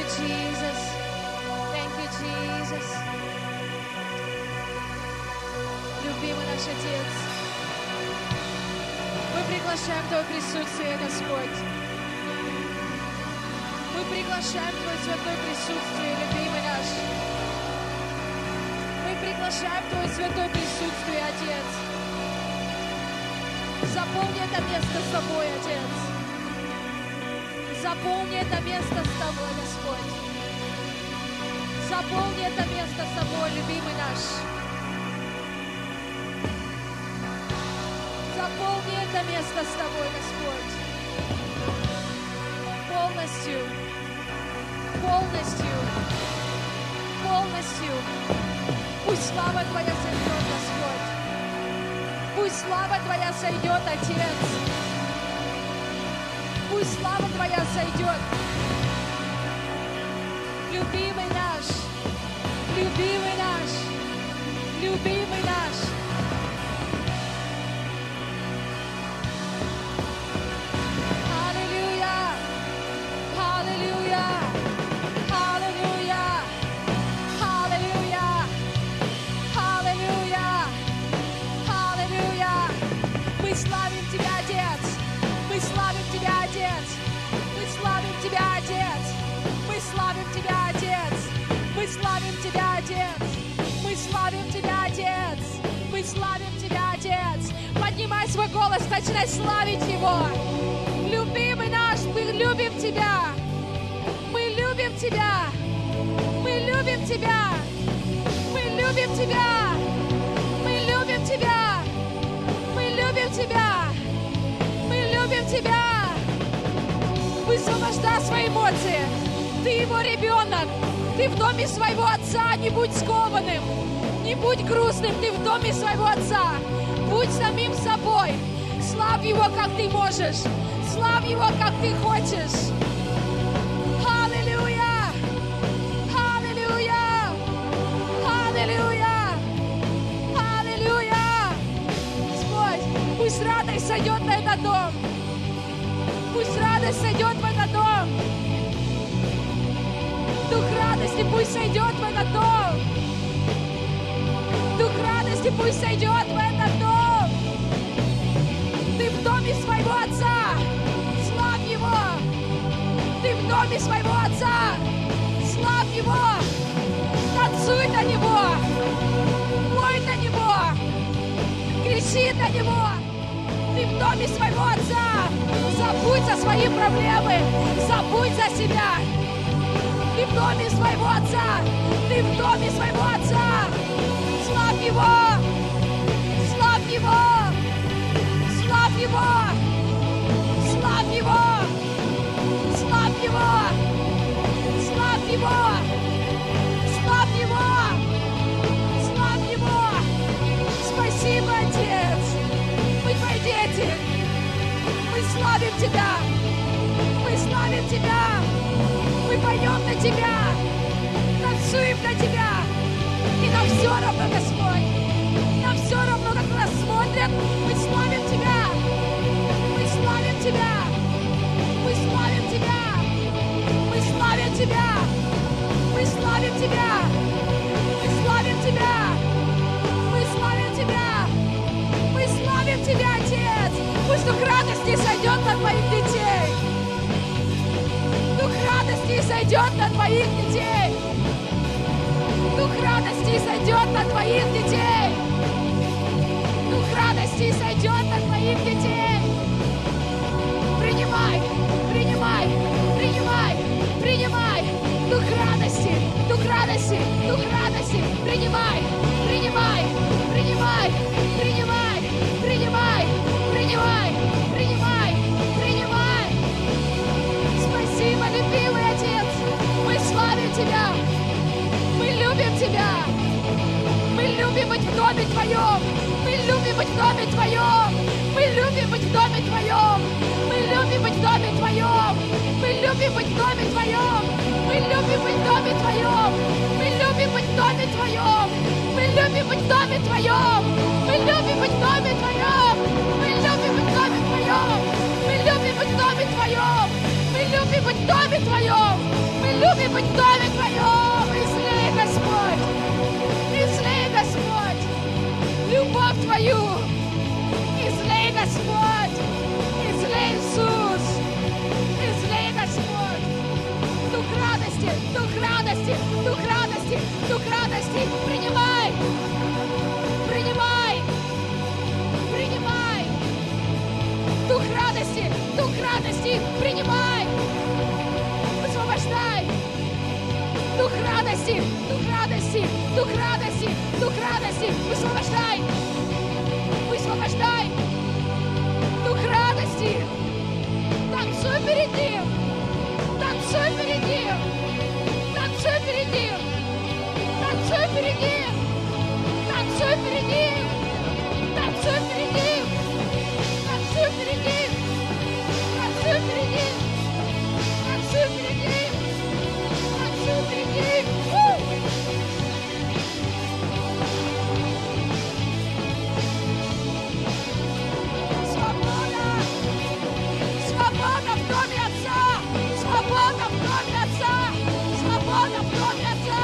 Jesus. Thank you, Jesus. Любимый наш Отец, мы приглашаем Твое присутствие, Господь. Мы приглашаем Твое святое присутствие, любимый наш. Мы приглашаем Твое святое присутствие, Отец. Заполни это место с Тобой, Отец. Заполни это место с Тобой, Господь. Заполни это место с Тобой, любимый наш. Заполни это место с Тобой, Господь. Полностью, полностью, полностью. Пусть слава Твоя сойдет, Господь. Пусть слава Твоя сойдет, Отец. Пусть слава Твоя сойдет. Любимый наш, любимый наш, любимый наш. Поднимай свой голос, начинай славить Его. Любимый наш, мы любим Тебя. Мы любим Тебя. Мы любим Тебя. Мы любим Тебя. Мы любим Тебя. Мы любим Тебя. Мы любим Тебя. Высвобождай свои эмоции. Ты Его ребенок. Ты в доме своего Отца. Не будь скованным. Не будь грустным. Ты в доме своего Отца. Будь самим собой. Славь Его, как ты можешь. Славь Его, как ты хочешь. Аллилуйя! Аллилуйя! Аллилуйя! Аллилуйя! Господь, пусть радость сойдет на этот дом. Пусть радость сойдет в этот дом. Дух радости пусть сойдет в этот дом. Дух радости пусть сойдет в этот дом. Ты в доме своего Отца. Славь Его. Ты в доме своего Отца. Славь Его. Танцуй на Него. Пой на Него. Кричи на Него. Ты в доме своего Отца. Забудь о своих проблемах. Забудь за себя. Ты в доме своего Отца. Ты в доме своего Отца. Славь Его! Славь Его! Славь Его! Славь Его! Славь Его! Славь Его! Славь Его! Славь Его! Спасибо, Отец! Мы Твои дети! Мы славим Тебя! Мы славим Тебя! Мы поем на Тебя! Танцуем на Тебя! И нам все равно, Господь. Нам все равно, как нас смотрят. Мы славим Тебя. Мы славим Тебя. Мы славим Тебя. Мы славим Тебя. Мы славим Тебя. Мы славим Тебя. Мы славим Тебя. Мы славим Тебя, Отец. Пусть Дух радости сойдет на Твоих детей. Дух радости сойдет на Твоих детей. Дух радости сойдет на Твоих детей. Дух радости сойдет на Твоих детей. Принимай, принимай, принимай, принимай. Дух радости, Дух радости, Дух радости. Принимай, принимай, принимай, принимай, принимай, принимай, принимай, принимай. Спасибо, любимый Отец. Мы славим Тебя. Мы любим Тебя. Мы любим быть в доме Твоем. Мы любим быть в доме Твоем. Мы любим быть в доме Твоем. Мы любим быть в доме Твоем. Мы любим быть в доме Твоем. Мы любим быть в доме Твоем. Мы любим быть в доме Твоем. Мы любим быть в доме Твоем. Мы любим быть в доме Твоем. Мы любим быть в доме Твоем. Мы любим быть в доме Твоем. Мы любим быть в доме Твоем. Мы любим быть в доме Твоем. Излей, Господь, излей, Господь, любовь Твою. Излей, Господь, излей, Иисус, излей, Господь. Дух радости, дух радости, дух радости, дух радости. Принимай, принимай, принимай. Дух радости, принимай. Высвобождай. Дух радости, дух радости, дух радости, дух радости. Высвобождай. Высвобождай. Дух радости. Танцуй перед Ним. Танцуй перед Ним. Танцуй перед Ним. Танцуй перед Ним. Танцуй перед Ним. Танцуй перед Ним. Танцуй перед Ним. Танцуй перед Ним. Танцуй перед Ним. Танцуй перед Ним. Свобода! Свобода в доме Отца! Свобода в доме Отца! Свобода в доме Отца!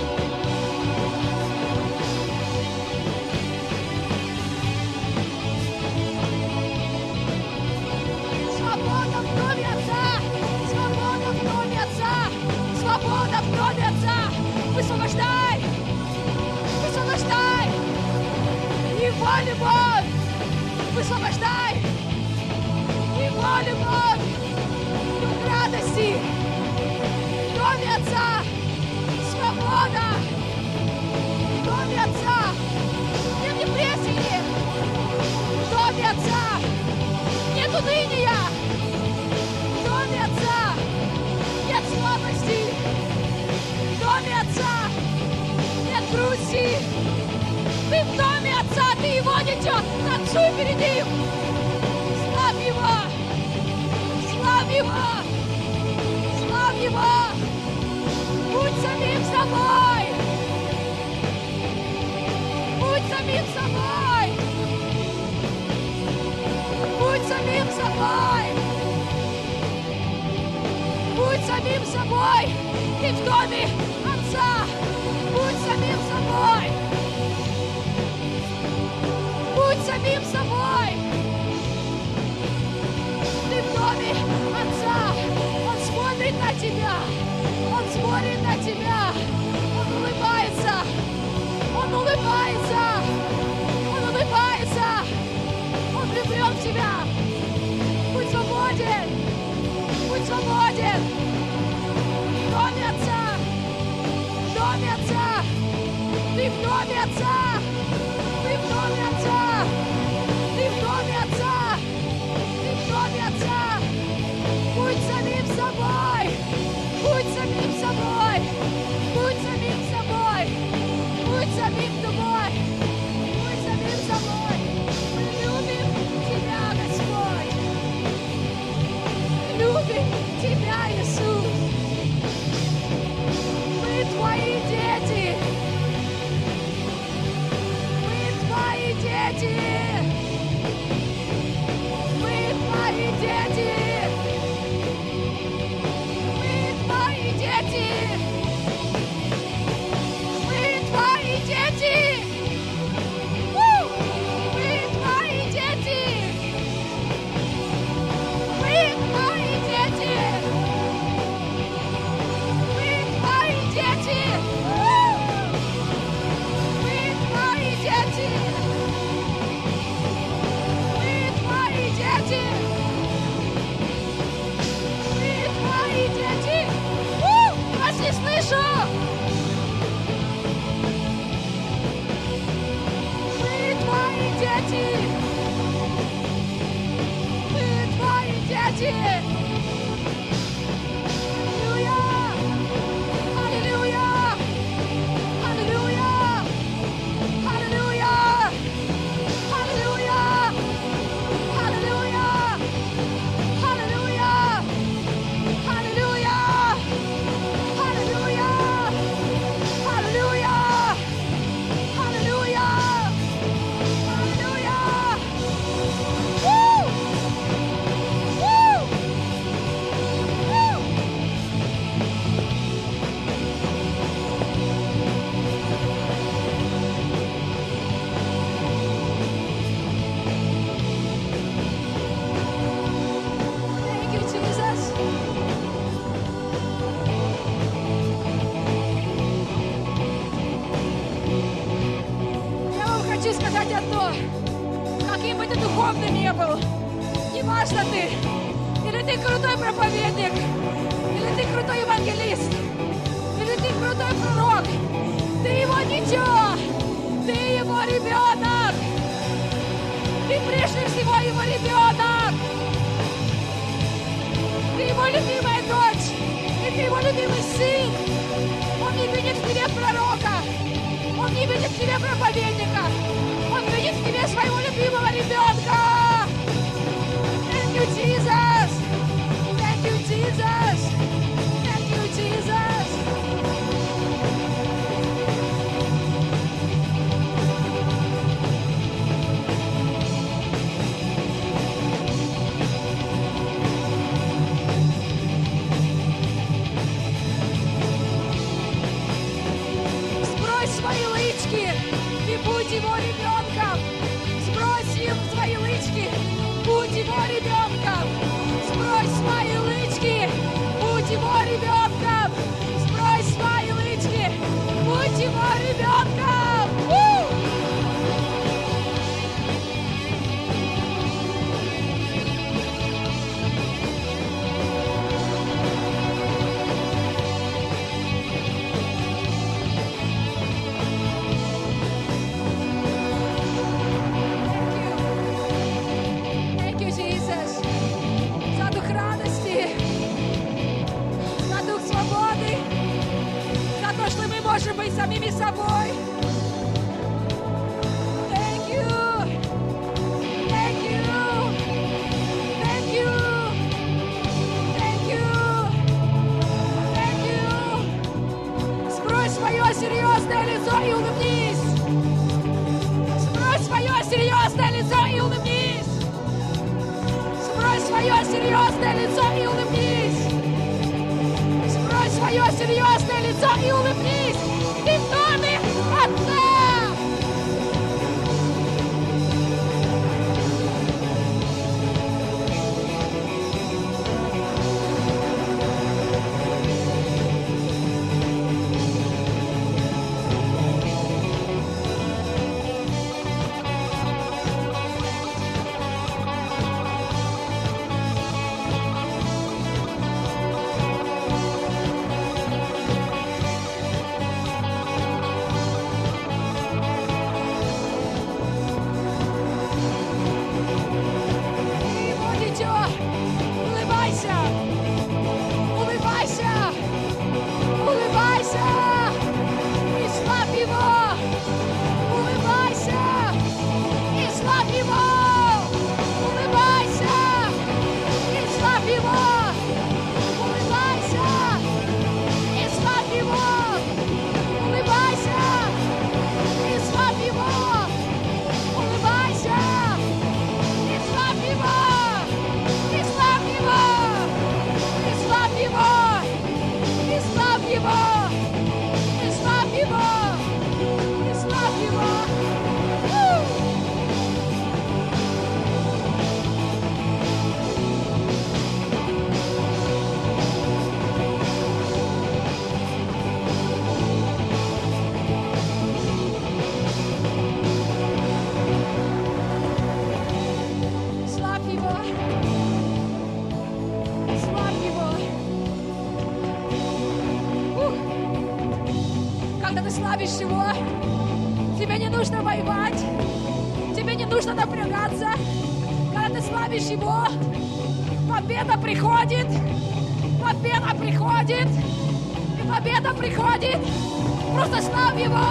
Свобода в доме Отца! Свобода в доме Отца! Свобода в доме Отца! Высвобождай! Высвобождай! Его любовь! Высвобождай! Его любовь! Дух радости! В доме Отца! Свобода! В доме Отца! Нет депрессии! В доме Отца! Нет уныния! В доме Отца! Нет слабости! В доме Отца! Нет грусти! Ты в доме Отца! Ты Его дитя! Танцуй перед Ним! Славь Его! Славь Его! Славь Его! Будь самим собой! Будь самим собой! Будь самим собой! Будь самим собой! Ты в доме Отца! Будь самим собой! Будь самим собой! Ты в доме Отца! Он смотрит на тебя! Он смотрит на тебя! Он улыбается! Он улыбается! Он улыбается! Он влюблен в тебя! Будь свободен! Будь свободен! В доме Отца! В доме Отца! Ты в доме Отца! Ты в доме Отца! Ты в доме Отца! Ты в доме Отца! Будь самим собой! Будь самим собой! Будь самим собой! Будь самим собой! Будь самим собой! Мы любим Тебя, Господь! Мы любим Тебя, Иисус! Мы Твои дети! Мы Твои дети! Мы Твои дети! Мы Твои дети! Мы Твои дети! Мы Твои дети! Мы Твои дети! Мы Твои дети! Мы Твои дети! Мы Твои дети! Мы Твои дети! Вас не слышу! Мы Твои дети! Мы Твои дети! Аллилуйя! Аллилуйя! Аллилуйя! Аллилуйя! Аллилуйя! Аллилуйя! Аллилуйя! Аллилуйя! Аллилуйя! Аллилуйя! Аллилуйя! несмотря на то, каким бы ты духовным не был, неважно ты, или ты крутой проповедник, или ты крутой евангелист, или ты крутой пророк, ты его дитя, ты его ребенок, ты прежде всего его ребенок, ты его любимая дочь, и ты его любимый сын. Он не видит в тебе пророка, он не видит в тебе проповедника, он видит в тебе своего любимого ребенка. Thank you, Jesus! Thank you, Jesus! Thank you, Jesus! Сбрось свои лычки и будь его ребенком. Сбрось им свои лычки, будь его ребенком. Сбрось свои лычки, будь его ребенком. Сбрось свои лычки, будь его ребенком. Thank you, Jesus, за дух радости, за дух свободы, за то, что мы можем быть самими собой. Thank you, thank you, thank you, thank you, thank you. Сбрось свое серьезное лицо и улыбнись. Сбрось свое серьезное лицо и улыбнись. Сбрось свое серьезное лицо и улыбнись. Сбрось свое серьезное лицо и улыбнись. Ты в доме Отца. славишь Его, тебе не нужно воевать, тебе не нужно напрягаться. Когда ты славишь Его, победа приходит, победа приходит, и победа приходит. Просто славь Его.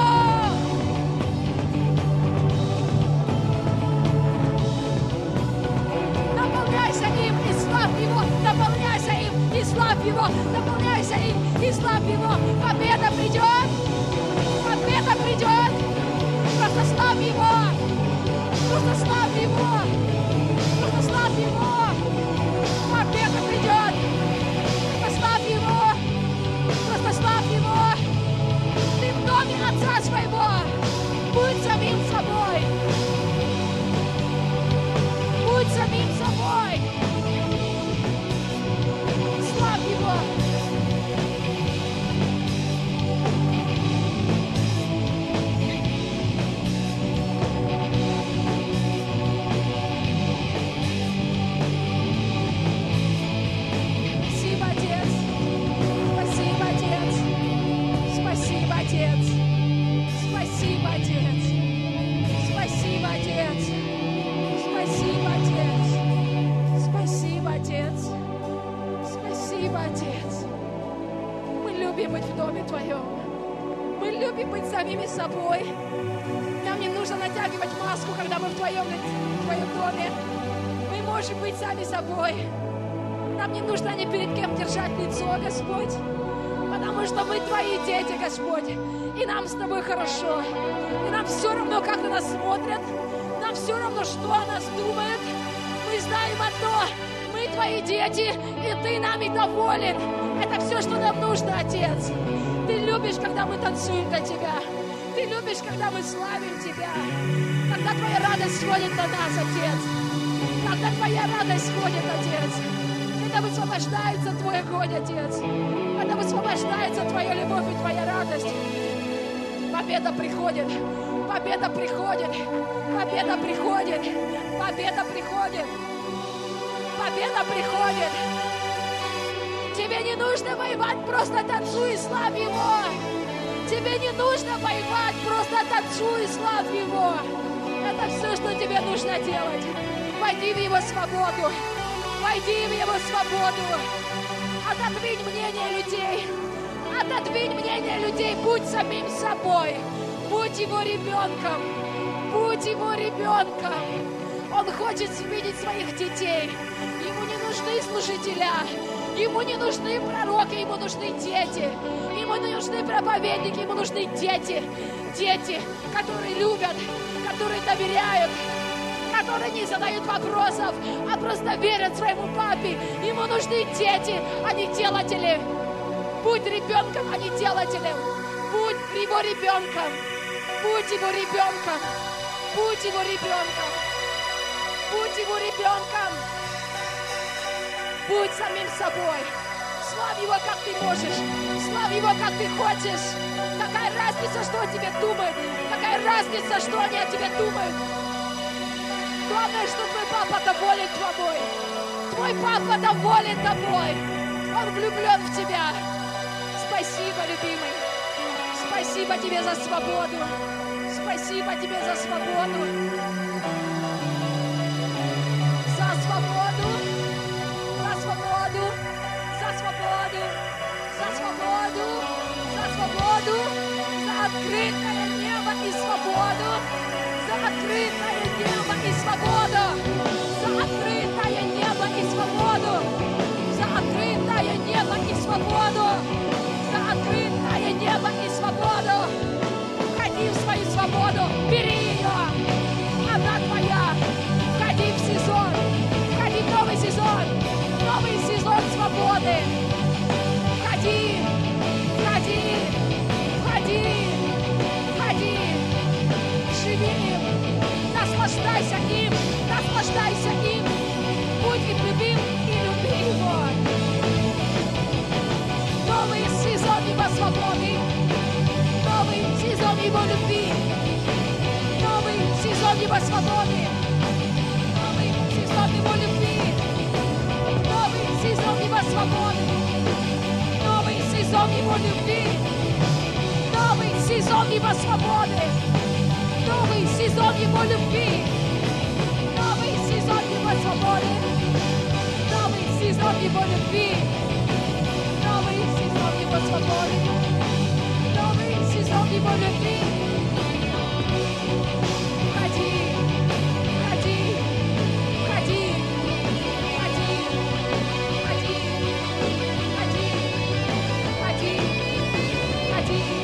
Наполняйся им и славь Его, наполняйся им и славь Его, наполняйся им и славь Его. Победа придет, победа придет. Просто славь Его, просто славь Его, просто славь Его. Победа придет, просто славь Его, просто славь Его. Ты в доме Отца своего, будь самим собой. Будь самим собой. Славь Его. Доме Твоем. Мы любим быть самими собой. Нам не нужно натягивать маску, когда мы в Твоем доме. Мы можем быть сами собой. Нам не нужно ни перед кем держать лицо, Господь. Потому что мы Твои дети, Господь. И нам с Тобой хорошо. И нам все равно, как на нас смотрят. Нам все равно, что о нас думают. Мы знаем одно. Мы Твои дети, и Ты нами доволен. Это все, что нам нужно, Отец. Ты любишь, когда мы танцуем для Тебя. Ты любишь, когда мы славим Тебя. Когда Твоя радость сходит на нас, Отец. Когда Твоя радость сходит, Отец. Когда высвобождается Твой огонь, Отец. Когда высвобождается Твоя любовь и Твоя радость. Победа приходит. Победа приходит. Победа приходит. Победа приходит. Победа приходит. Тебе не нужно воевать, просто танцуй и славь Его. Тебе не нужно воевать, просто танцуй и славь Его. Это все, что тебе нужно делать. Войди в Его свободу. Войди в Его свободу. Отодвинь мнение людей. Отодвинь мнение людей. Будь самим собой. Будь Его ребенком. Будь Его ребенком. Он хочет видеть своих детей. Ему не нужны служителя. Ему не нужны пророки, ему нужны дети. Ему не нужны проповедники, ему нужны дети. Дети, которые любят, которые доверяют, которые не задают вопросов, а просто верят своему папе. Ему нужны дети, а не делатели. Будь ребенком, а не делателем. Будь Его ребенком. Будь Его ребенком. Будь Его ребенком. Будь Его ребенком. Будь самим собой. Славь Его, как ты можешь. Славь Его, как ты хочешь. Какая разница, что о тебе думают? Какая разница, что они о тебе думают? Главное, что твой папа доволен тобой. Твой папа доволен тобой. Он влюблен в тебя. Спасибо, любимый. Спасибо тебе за свободу. Спасибо тебе за свободу. За свободу. За свободу. За свободу. За свободу. За свободу. За открытое небо и свободу. За открытое небо и свободу. За открытое небо и свободу. За открытое небо и свободу. За открытое небо и свободу. Входи в свою свободу. Бери ее. Она твоя. Входи в сезон. Входи в новый сезон. Новый сезон свободы. Входи. Входи. Входи. Входи. Живи им. Наслаждайся им. Наслаждайся им. Будь им любим и люби его. Новый сезон его свободы. Новый сезон его любви. Новый сезон его свободы. Новый сезон его любви. Новый сезон его свободы. Новый сезон его любви. Новый сезон его свободы. Новый сезон его любви. Новый сезон его свободы. Новый сезон его любви. Новый сезон его свободы. Новый сезон его любви. Входи, входи, входи, входи, входи, входи, входи, входи, входи.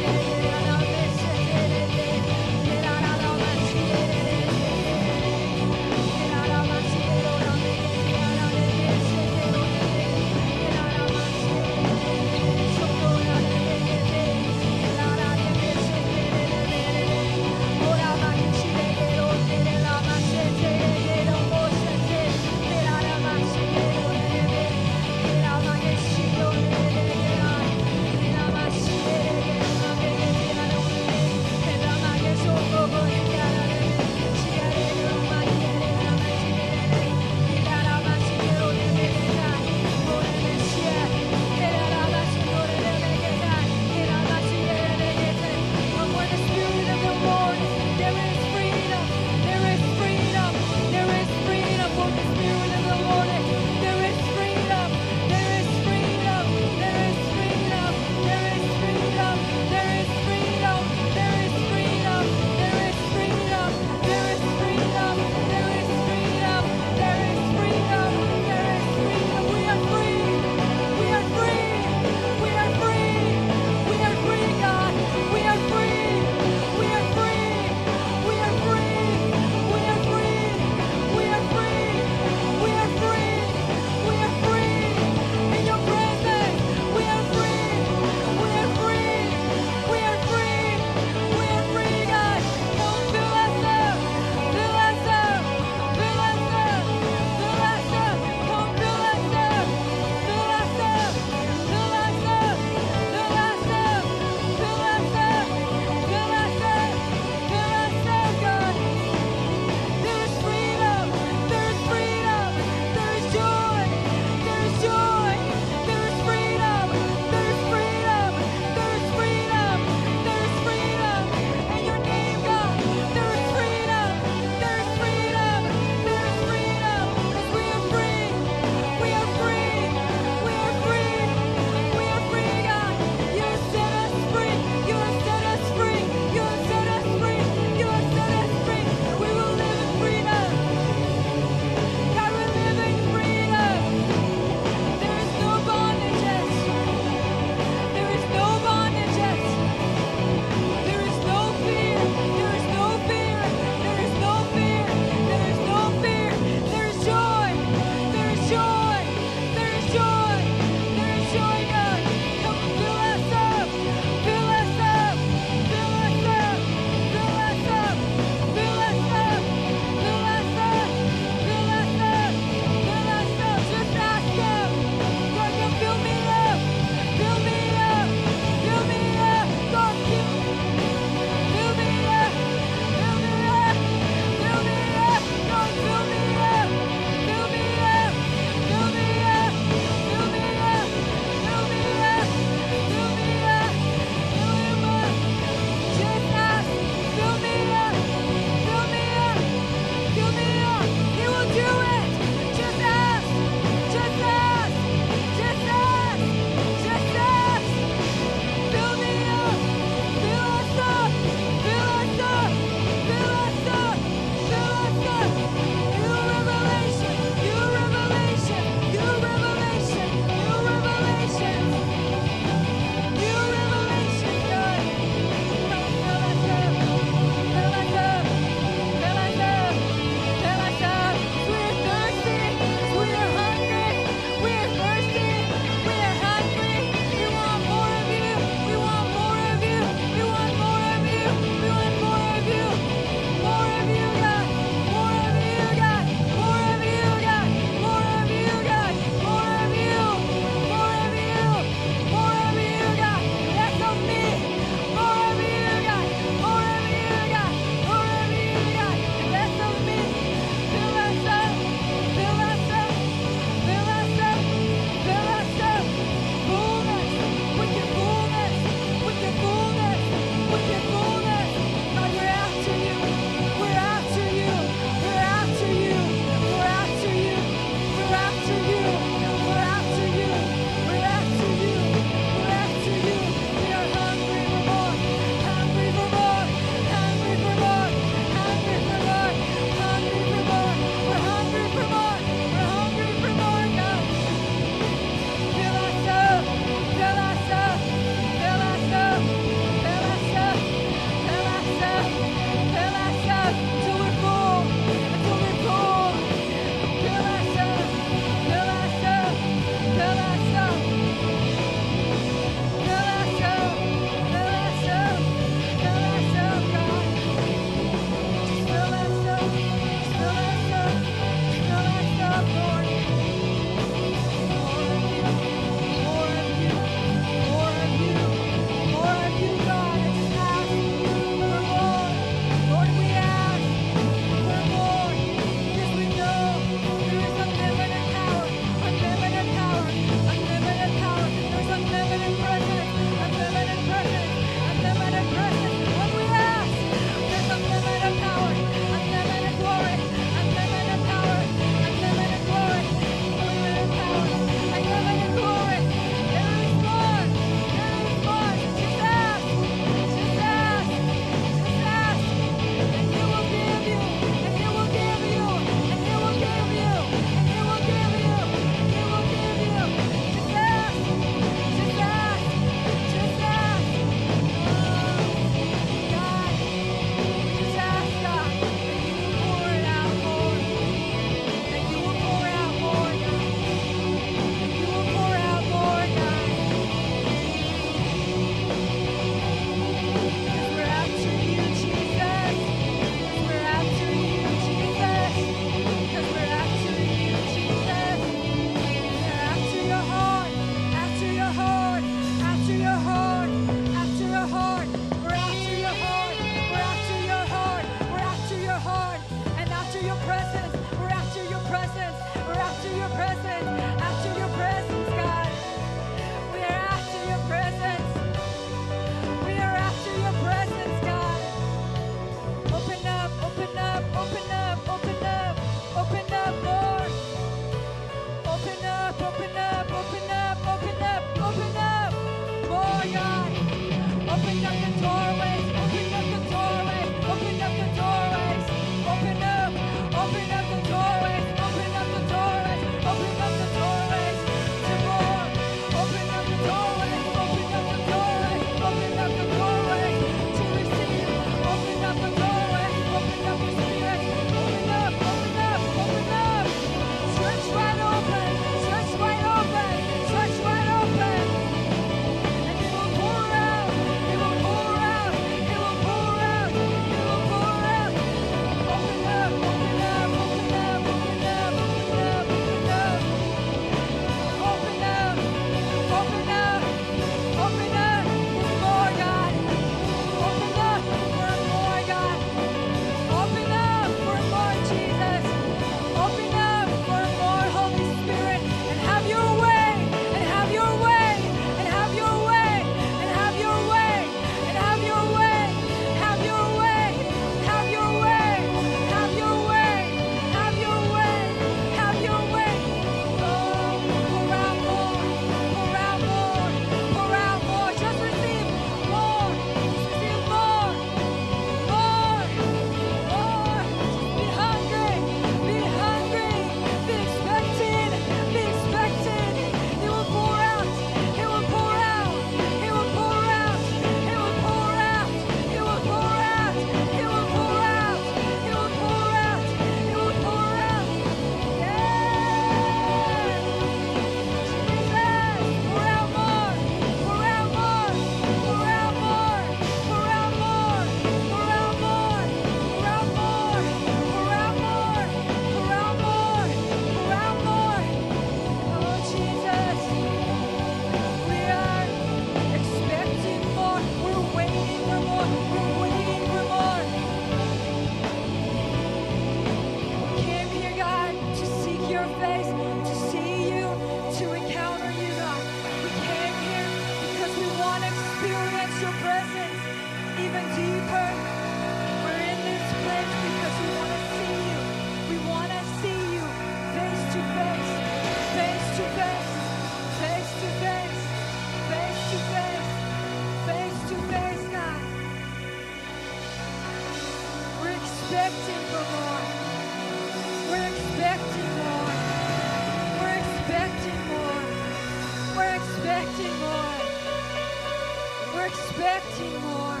expecting for more. We're expecting more. We're expecting more. We're expecting more. We're expecting more.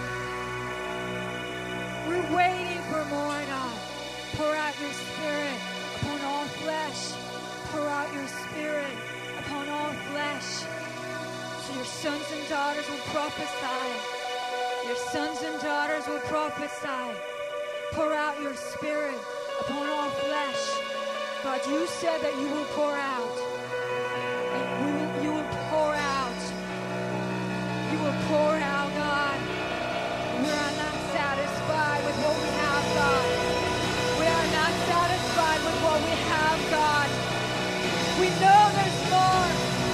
We're waiting for more, God. Pour out your Spirit upon all flesh. Pour out your Spirit upon all flesh. So your sons and daughters will prophesy. Your sons and daughters will prophesy. Pour out your Spirit upon all flesh. God, you said that you will pour out. And you will pour out. You will pour out, God. We are not satisfied with what we have, God. We are not satisfied with what we have, God. We know there's more.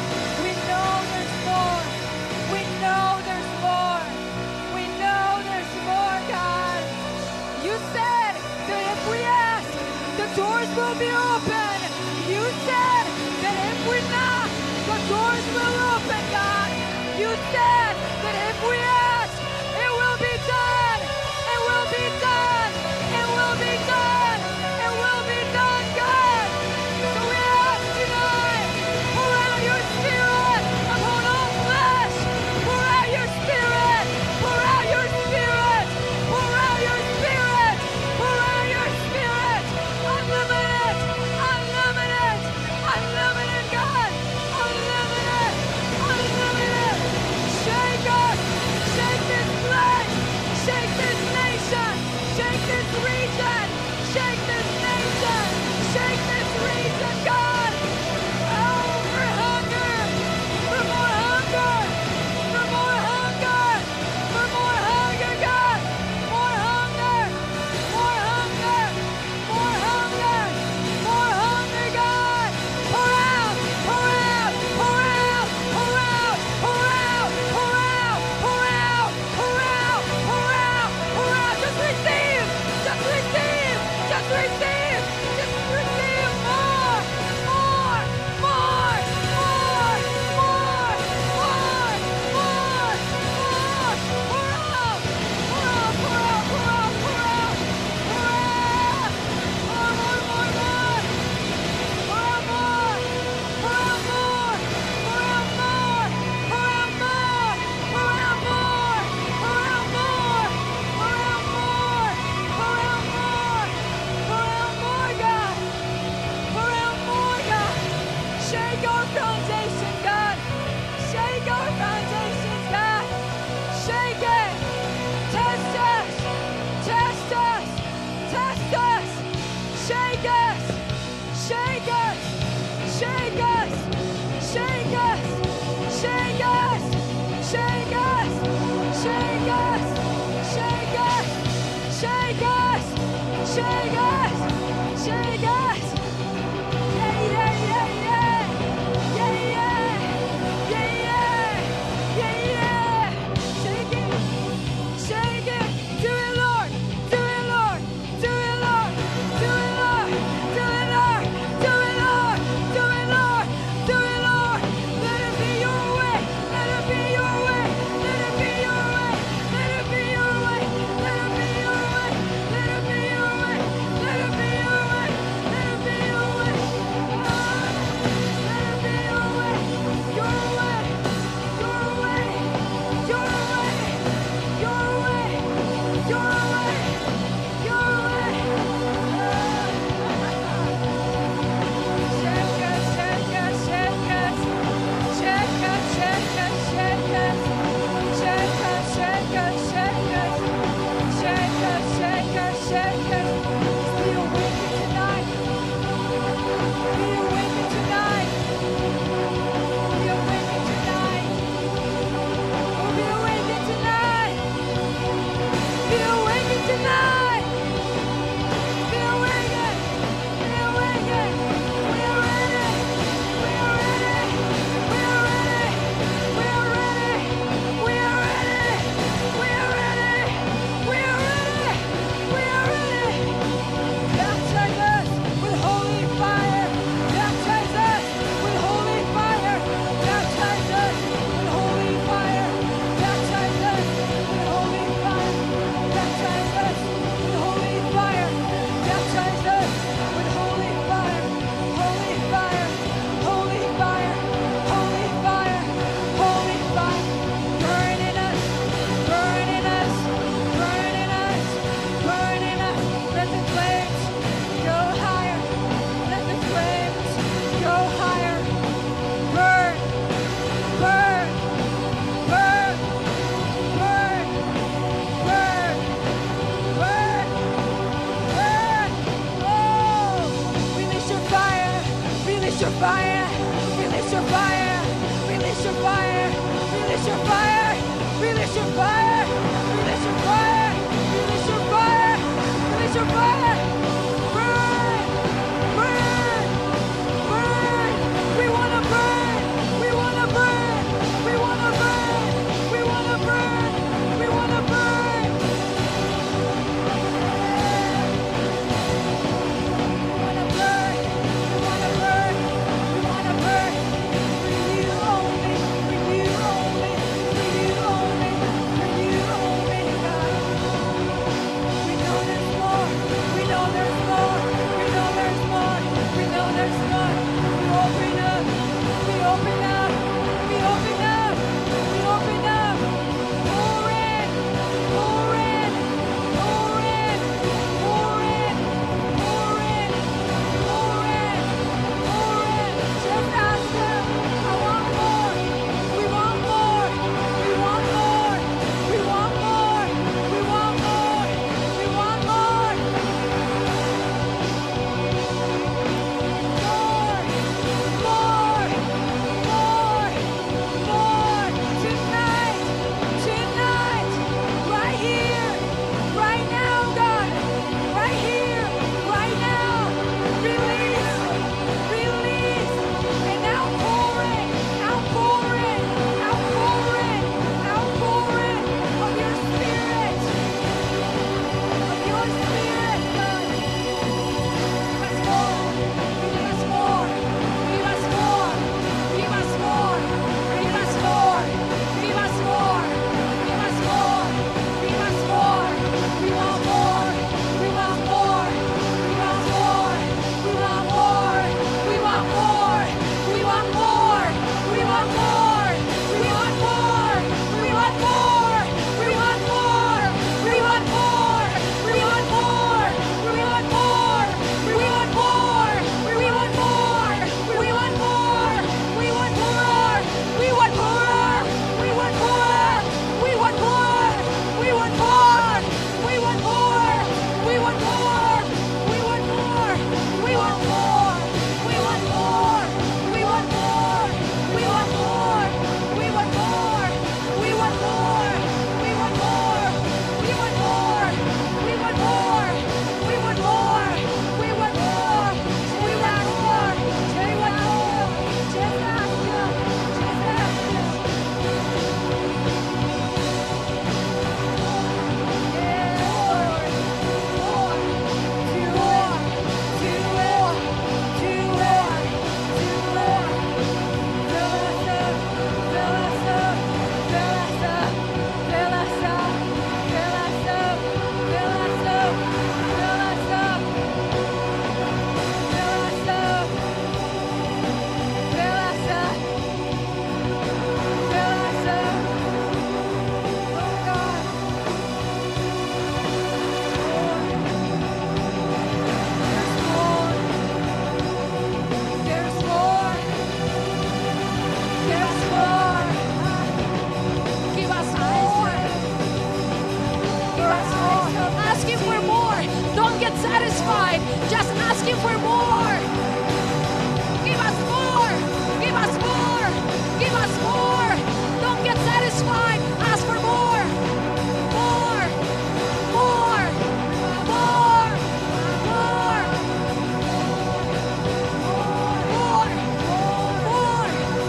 We know there's more. We know there's more. We know there's more, God. You said that if we ask, the doors will be open. You said that if we knock, the doors will open, God. You said that if we ask, it will be done. It will be done. It will be done. It will be done, God. So we ask tonight, pour out your Spirit upon all flesh. Pour out your Spirit. Pour out your Spirit. Pour out your Spirit. Pour out your Spirit. Unlimited. Unlimited. Unlimited, God. Unlimited. Unlimited. Shake us. Shake this place. Shake this nation. Shake this region. Shake this nation. Shake this region, God. Oh, for hunger. For more hunger. For more hunger. For more hunger, God. More hunger. More hunger. More hunger. More hunger, God. Pour out. Pour out. Pour out. Pour out. Pour out. Pour out. Pour out. Pour out. Pour out. Pour out. Just receive. Just receive. Just receive. Just receive more. More. More. More. More. More. More. More. Pour out. Pour out. Pour out. Pour out. Pour out. Pour out. More. More. More. More. Pour out more. Pour out more. Pour out more. Pour out more. Pour out more. Pour out more. Pour out more. Pour out more. Pour out more, God. Pour out more, God. Shake our foundation, God. Shake our foundations, God. Shake it. Test us. Test us. Test us. Shake us. Shake us. Shake us. Shake us. Shake us. Shake us. Shake us. Shake us. Shake us. Shake us. Shake us. Yeah, yeah, yeah, yeah. Yeah, yeah. Yeah, yeah. Yeah, yeah. Shake it. Shake it. Do it, Lord. Do it, Lord. Do it, Lord. Do it, Lord. Do it, Lord. Do it, Lord. Do it, Lord. Do it, Lord. Let it be your way. Let it be your way. Let it be your way. Let it be your way. Let it be your way. Let it be your way. Let it be your way. get satisfied. Just ask Him for more. Give us more. Give us more. Give us more. Don't get satisfied. Ask for more. More. More. More. More. More. More.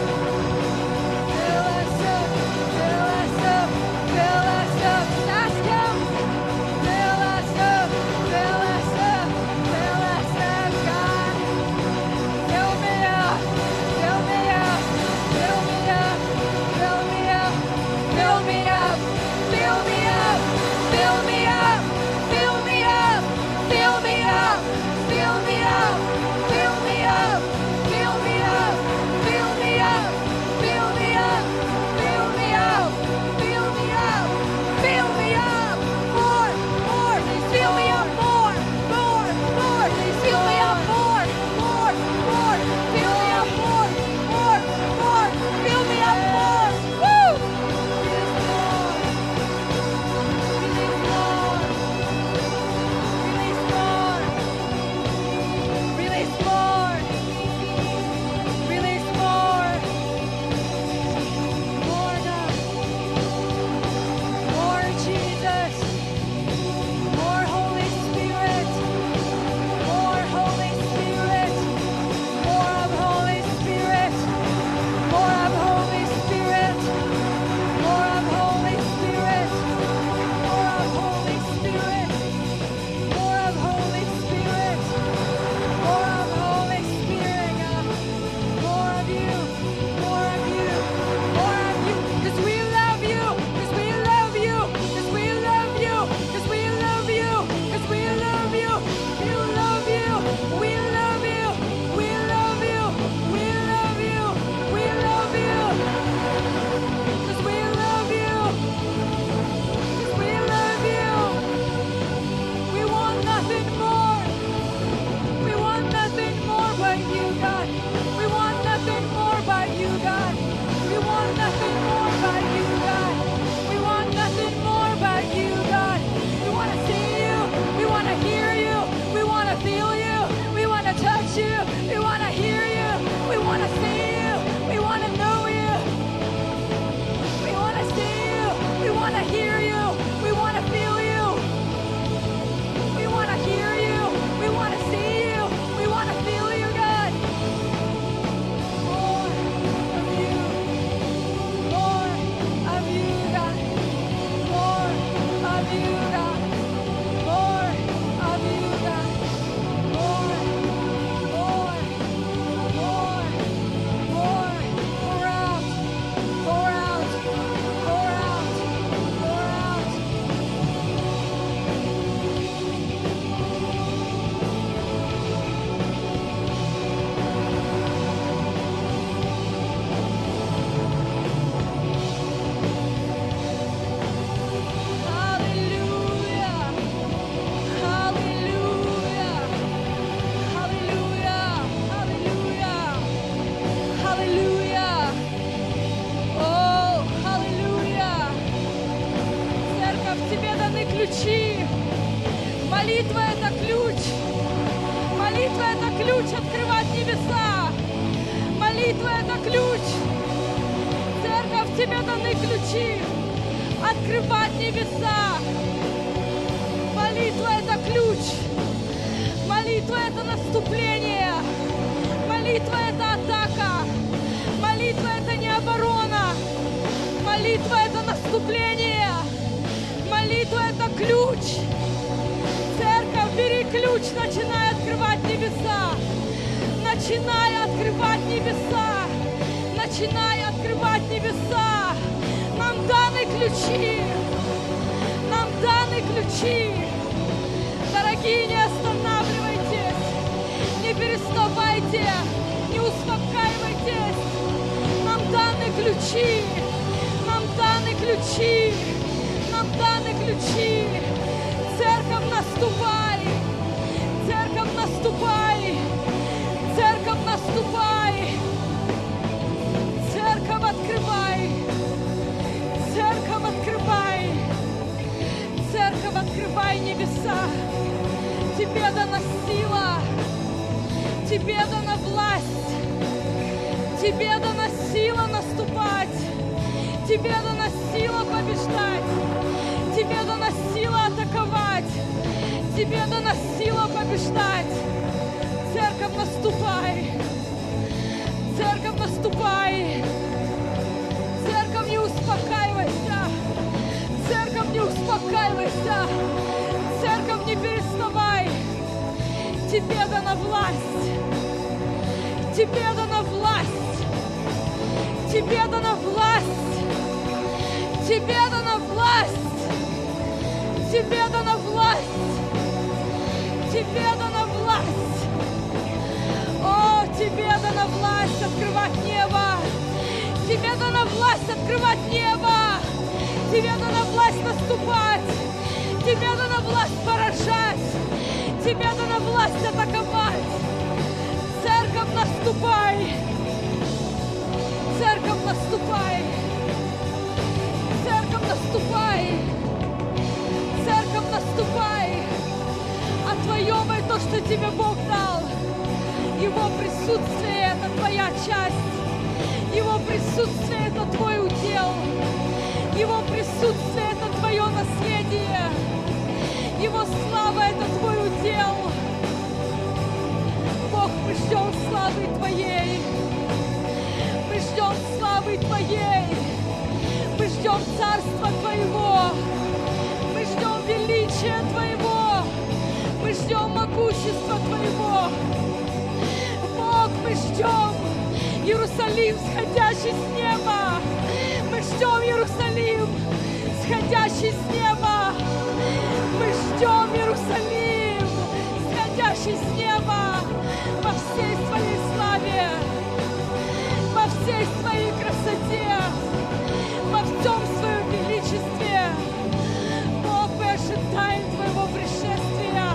Fill us up. Fill us up. Fill us up. Ask Him. Fill us up. Fill us up. Fill us up, God. Fill me up. Fill me up. Fill me up. Fill me up. Fill me up. Fill me up. Fill me up. Fill me up. Fill me up. Fill me up. Fill me up. Fill me up. Fill me up. Fill me up. Fill me up. Fill me up. Fill me up. More. More. Fill me up more. More. More. Fill me up more. More. More. Fill me up more. More. More. Fill me up more. Woo! Release more. Release more. Release more. More God. More Jesus. More Holy Spirit. More Holy Spirit. More of Holy Spirit. More of Holy Spirit. More of Holy Spirit. More of Holy Spirit. More of Holy Spirit. More of Holy Spirit, God. More of you. More of you. More of you. 'Cause we love you. 'Cause we love you. 'Cause we love you. 'Cause we love you. 'Cause we love you. We love you. We love you. We love you. We love you. We love you. 'Cause we love you. 'Cause we love you. We want nothing more. We want nothing more but you, God. We want nothing more but you, God. We want nothing more but you, God. We want nothing more but you, God. We want to see you. We want to hear you. We want to feel you. We want to touch you. We want to hear you. We want to see you. We want to know you. We want to see you. We want to hear you. We want to feel you. We want to hear you. We want to see you. We want to feel you, God. More of you. More of you, God. More of you, God. More of you, God. More. More. More. More. Pour out. Pour out. Pour out. Pour out. Hallelujah. Hallelujah. Hallelujah. Hallelujah. Hallelujah. О, аллилуйя. Церковь, тебе даны ключи. Молитва — это ключ. Молитва — это ключ открывать небеса. Молитва — это ключ. Церковь, тебе даны ключи открывать небеса. Молитва — это ключ. Молитва — это наступление. Молитва — это атака. Молитва — это не оборона. Молитва — это наступление. Молитва — это ключ. Церковь, бери ключ, начинай открывать небеса. Начинай открывать небеса. Начинай открывать небеса. Нам даны ключи. Нам даны ключи. Дорогие, не останавливайтесь. Не переставайте. Не успокаивайтесь. Нам даны ключи. Нам даны ключи. Нам даны ключи. Церковь, наступай. Церковь, наступай. Церковь, наступай. Церковь, открывай. Церковь, открывай. Церковь, открывай небеса. Тебе дана сила, Тебе дана власть, Тебе дана сила наступать, Тебе дана сила побеждать, Тебе дана сила атаковать, Тебе дана сила побеждать. Церковь, наступай! Церковь, наступай! Церковь, не успокаивайся! Церковь, не успокаивайся! Церковь, не переставай! Тебе дана власть! Тебе дана власть! Тебе дана власть! Тебе дана власть! Тебе дана власть! Тебе дана власть! О, Тебе дана власть открывать небо! Тебе дана власть открывать небо! Тебе дана власть наступать! Тебе дана власть поражать! Тебе дана власть атаковать! Церковь, наступай! Церковь, наступай! Церковь, наступай! Церковь, наступай! Отвоевай то, что тебе Бог дал! Его присутствие — это твоя часть! Его присутствие — это твой удел! Его присутствие — это твое наследие! Его слава — это твой удел! Бог, мы ждем славы Твоей! Мы ждем славы Твоей! Мы ждем Царства Твоего! Мы ждем величия Твоего! Мы ждем могущества Твоего! Бог, мы ждем Иерусалим, сходящий с неба! Мы ждем Иерусалим, сходящий с неба! Мы ждем Иерусалим, сходящий с неба во всей своей славе, во всей своей красоте, во всем своем величестве. Бог, мы ожидаем Твоего пришествия.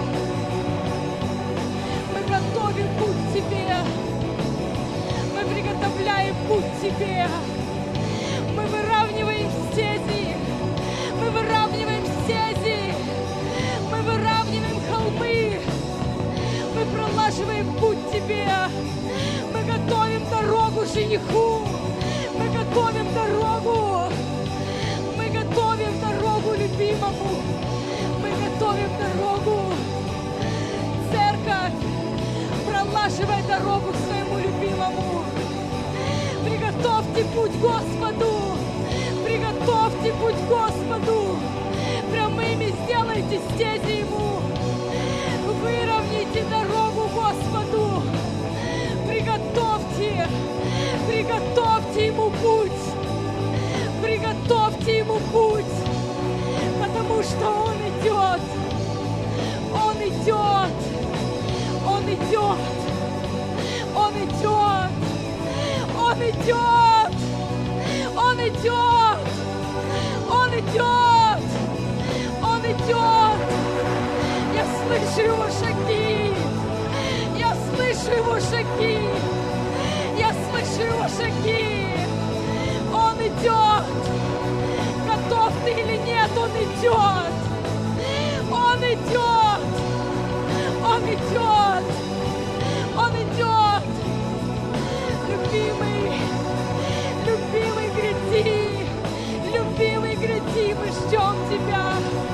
Мы готовим путь Тебе. Мы приготовляем путь Тебе. Мы выравниваем стези. Мы выравниваем стези. Мы выравниваем холмы. Мы пролаживаем путь Тебе. Мы готовим дорогу жениху. Мы готовим дорогу. Мы готовим дорогу любимому. Мы готовим дорогу. Церковь, пролаживай дорогу своему любимому. Приготовьте путь Господу. Приготовьте путь Господу. Прямыми сделайте стези Ему. Выровняйте дорогу Господу. Приготовьте. Приготовьте Ему путь. Приготовьте Ему путь. Потому что Он идет. Он идет. Он идет. Он идет. Он идет. Он идет. Он идет. Он идет. Я слышу Его шаги. Я слышу Его шаги. Я слышу Его шаги. Он идет. Готов ты или нет, Он идет. Он идет. Он идет. Он идет. Любимый, любимый, гряди. Любимый, гряди. Мы ждем Тебя.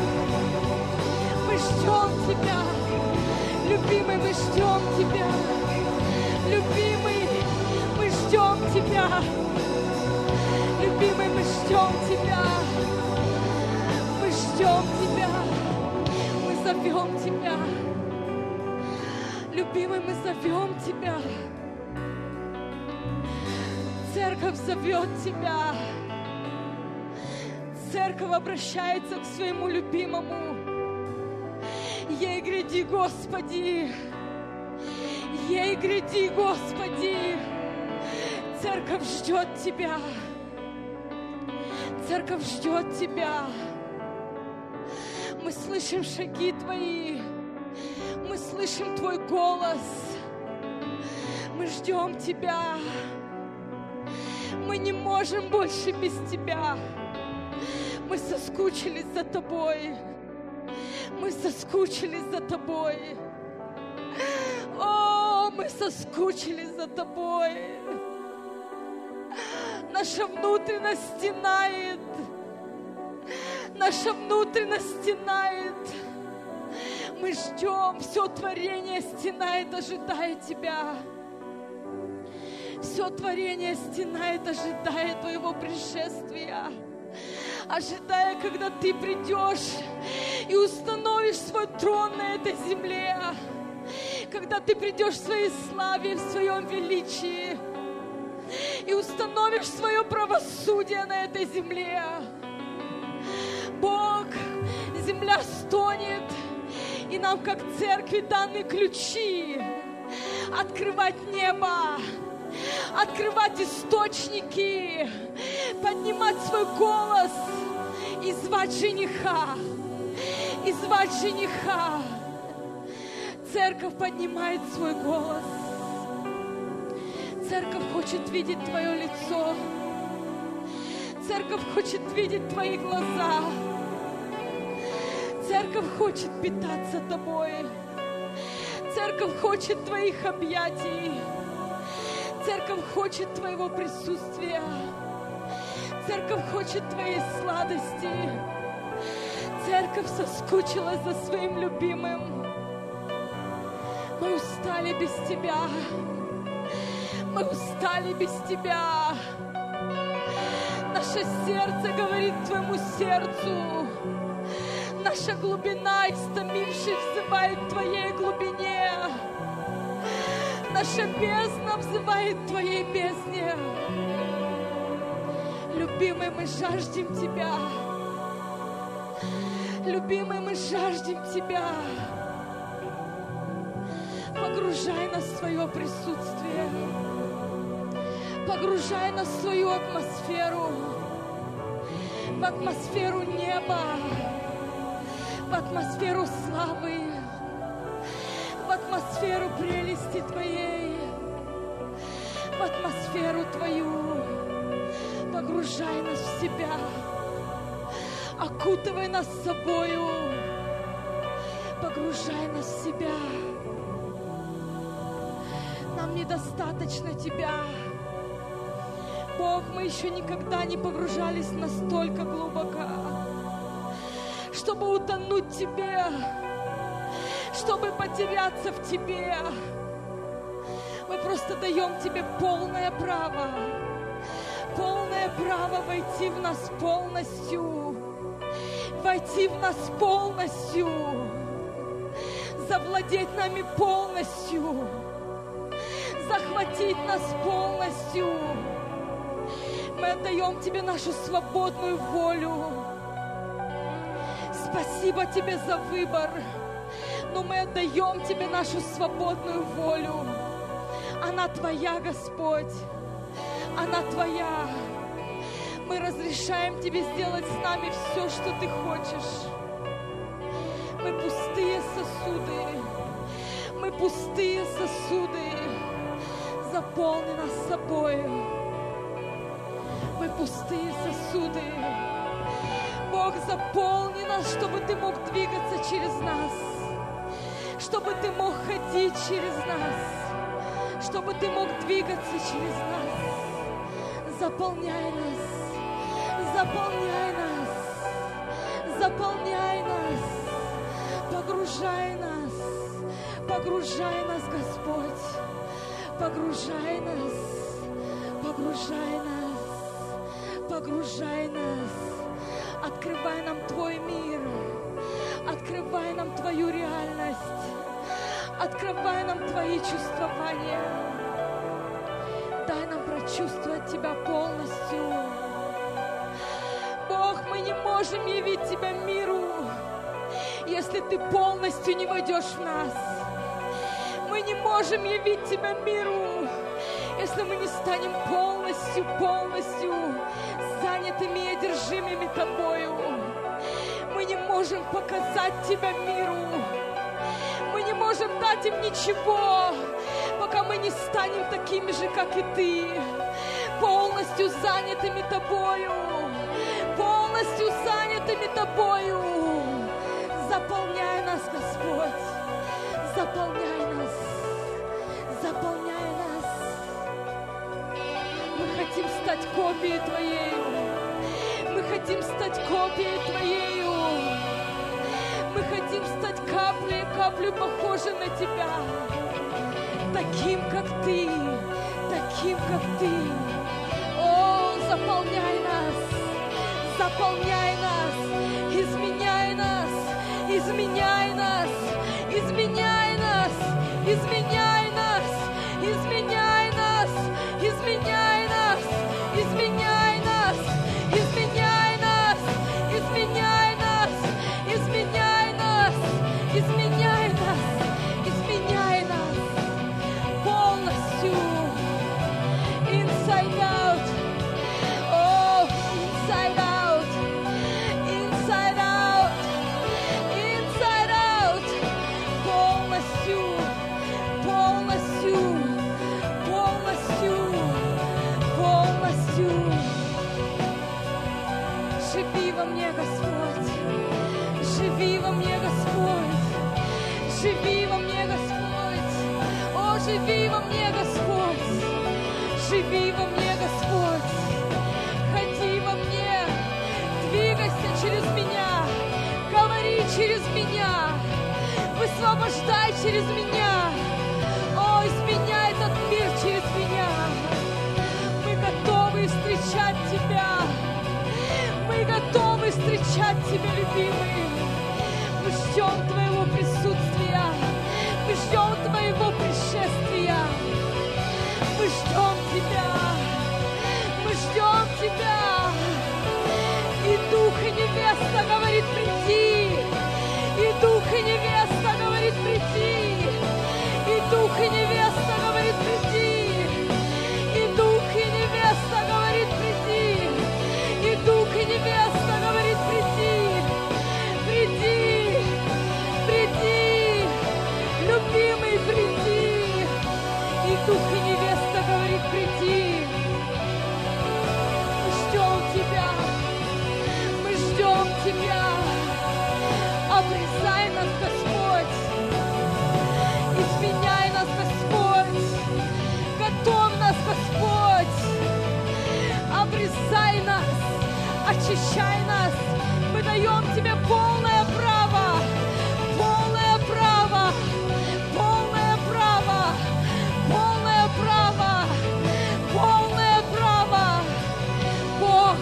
Мы ждем Тебя. Любимый, мы ждем Тебя. Любимый, мы ждем Тебя. Любимый, мы ждем Тебя. Мы ждем Тебя. Мы зовем Тебя. Любимый, мы зовем Тебя. Церковь зовет Тебя. Церковь обращается к своему любимому. Ей гряди, Господи. Ей гряди, Господи. Церковь ждет Тебя. Церковь ждет Тебя. Мы слышим шаги Твои. Мы слышим Твой голос. Мы ждем Тебя. Мы не можем больше без Тебя. Мы соскучились за Тобой. Мы соскучились за Тобой. О, мы соскучились за Тобой. Наша внутренность стенает. Наша внутренность стенает. Мы ждем, все творение стенает, ожидая Тебя. Все творение стенает, ожидая Твоего пришествия. Ожидая, когда Ты придешь и установишь свой трон на этой земле. Когда Ты придешь в своей славе, в своем величии. И установишь свое правосудие на этой земле. Бог, земля стонет, и нам, как церкви, даны ключи открывать небо, открывать источники, поднимать свой голос и звать жениха, и звать жениха. Церковь поднимает свой голос. Церковь хочет видеть Твое лицо. Церковь хочет видеть Твои глаза. Церковь хочет питаться Тобой. Церковь хочет Твоих объятий. Церковь хочет Твоего присутствия. Церковь хочет Твоей сладости. Церковь соскучилась за своим любимым. Мы устали без Тебя. Мы устали без Тебя. Наше сердце говорит Твоему сердцу. Наша глубина, истомившись, взывает к Твоей глубине. Наша бездна взывает к Твоей бездне. Любимый, мы жаждем Тебя. Любимый, мы жаждем Тебя. Погружай нас в Твое присутствие. Погружай нас в свою атмосферу. В атмосферу неба. В атмосферу славы. В атмосферу прелести Твоей. В атмосферу Твою. Погружай нас в Себя. Окутывай нас собою. Погружай нас в Себя. Нам недостаточно Тебя. Бог, мы еще никогда не погружались настолько глубоко, чтобы утонуть в Тебе, чтобы потеряться в Тебе. Мы просто даем Тебе полное право войти в нас полностью, войти в нас полностью, завладеть нами полностью, захватить нас полностью. Мы отдаем Тебе нашу свободную волю. Спасибо Тебе за выбор, но мы отдаем Тебе нашу свободную волю. Она Твоя, Господь, она Твоя. Мы разрешаем Тебе сделать с нами все, что Ты хочешь. Мы пустые сосуды, мы пустые сосуды. Заполни нас собою. Мы пустые сосуды. Бог, заполни нас, чтобы Ты мог двигаться через нас, чтобы Ты мог ходить через нас, чтобы Ты мог двигаться через нас. Заполняй нас, заполняй нас, заполняй нас, погружай нас, Господь, погружай нас, погружай нас, погружай нас. Открывай нам Твой мир, открывай нам Твою реальность, открывай нам Твои чувствования. Дай нам прочувствовать Тебя полностью. Бог, мы не можем явить Тебя миру, если Ты полностью не войдешь в нас. Мы не можем явить Тебя миру, если мы не станем полностью занятыми и одержимыми Тобою. Мы не можем показать Тебя миру. Мы не можем дать им ничего, пока мы не станем такими же, как и Ты, полностью занятыми Тобою, полностью занятыми Тобою. Заполняй Господь. Заполняй нас. Заполняй нас. Мы хотим стать копией Твоей. Мы хотим стать копией Твоей. Мы хотим стать каплей похожей на Тебя. Таким, как Ты. Таким, как Ты. О, заполняй нас. Заполняй нас. Изменяй нас. Изменяй нас. Изменяй нас. Изменяй нас. Изменяй нас. Изменяй нас. Изменяй нас. Изменяй нас. Изменяй нас. Изменяй нас. Изменяй нас. Изменяй нас. Полностью. Inside out. Oh, inside out. Inside out. Inside out. Полностью. Полностью. Полностью. Полностью. Живи во мне, Господь. Живи во мне, Господь. Живи во мне, Господь. О, живи во мне, Господь. Живи во мне, Господь. Ходи во мне. Двигайся через меня. Говори через меня. Высвобождай через меня. О, изменяй этот мир через меня. Мы готовы встречать Тебя. Мы готовы встречать Тебя, любимый. Мы ждем Твоего присутствия. Мы ждем Твоего пришествия. Мы ждем Тебя. Мы ждем Тебя. И Дух и невеста говорит: приди. И Дух и невеста говорит: приди. И Дух и невеста говорит: приди. И Дух и невеста говорит: приди. И Дух и невеста говорит: приди. Приди. Приди. Любимый, приди. И Дух и невеста говорит: приди. Мы ждем Тебя. Мы ждем Тебя. Обрезай нас, Господь. Изменяй нас, Господь. Готовь нас, Господь. Обрезай нас. Очищай нас. Мы даем Тебе полное право. Полное право. Полное право. Полное право. Полное право. Бог,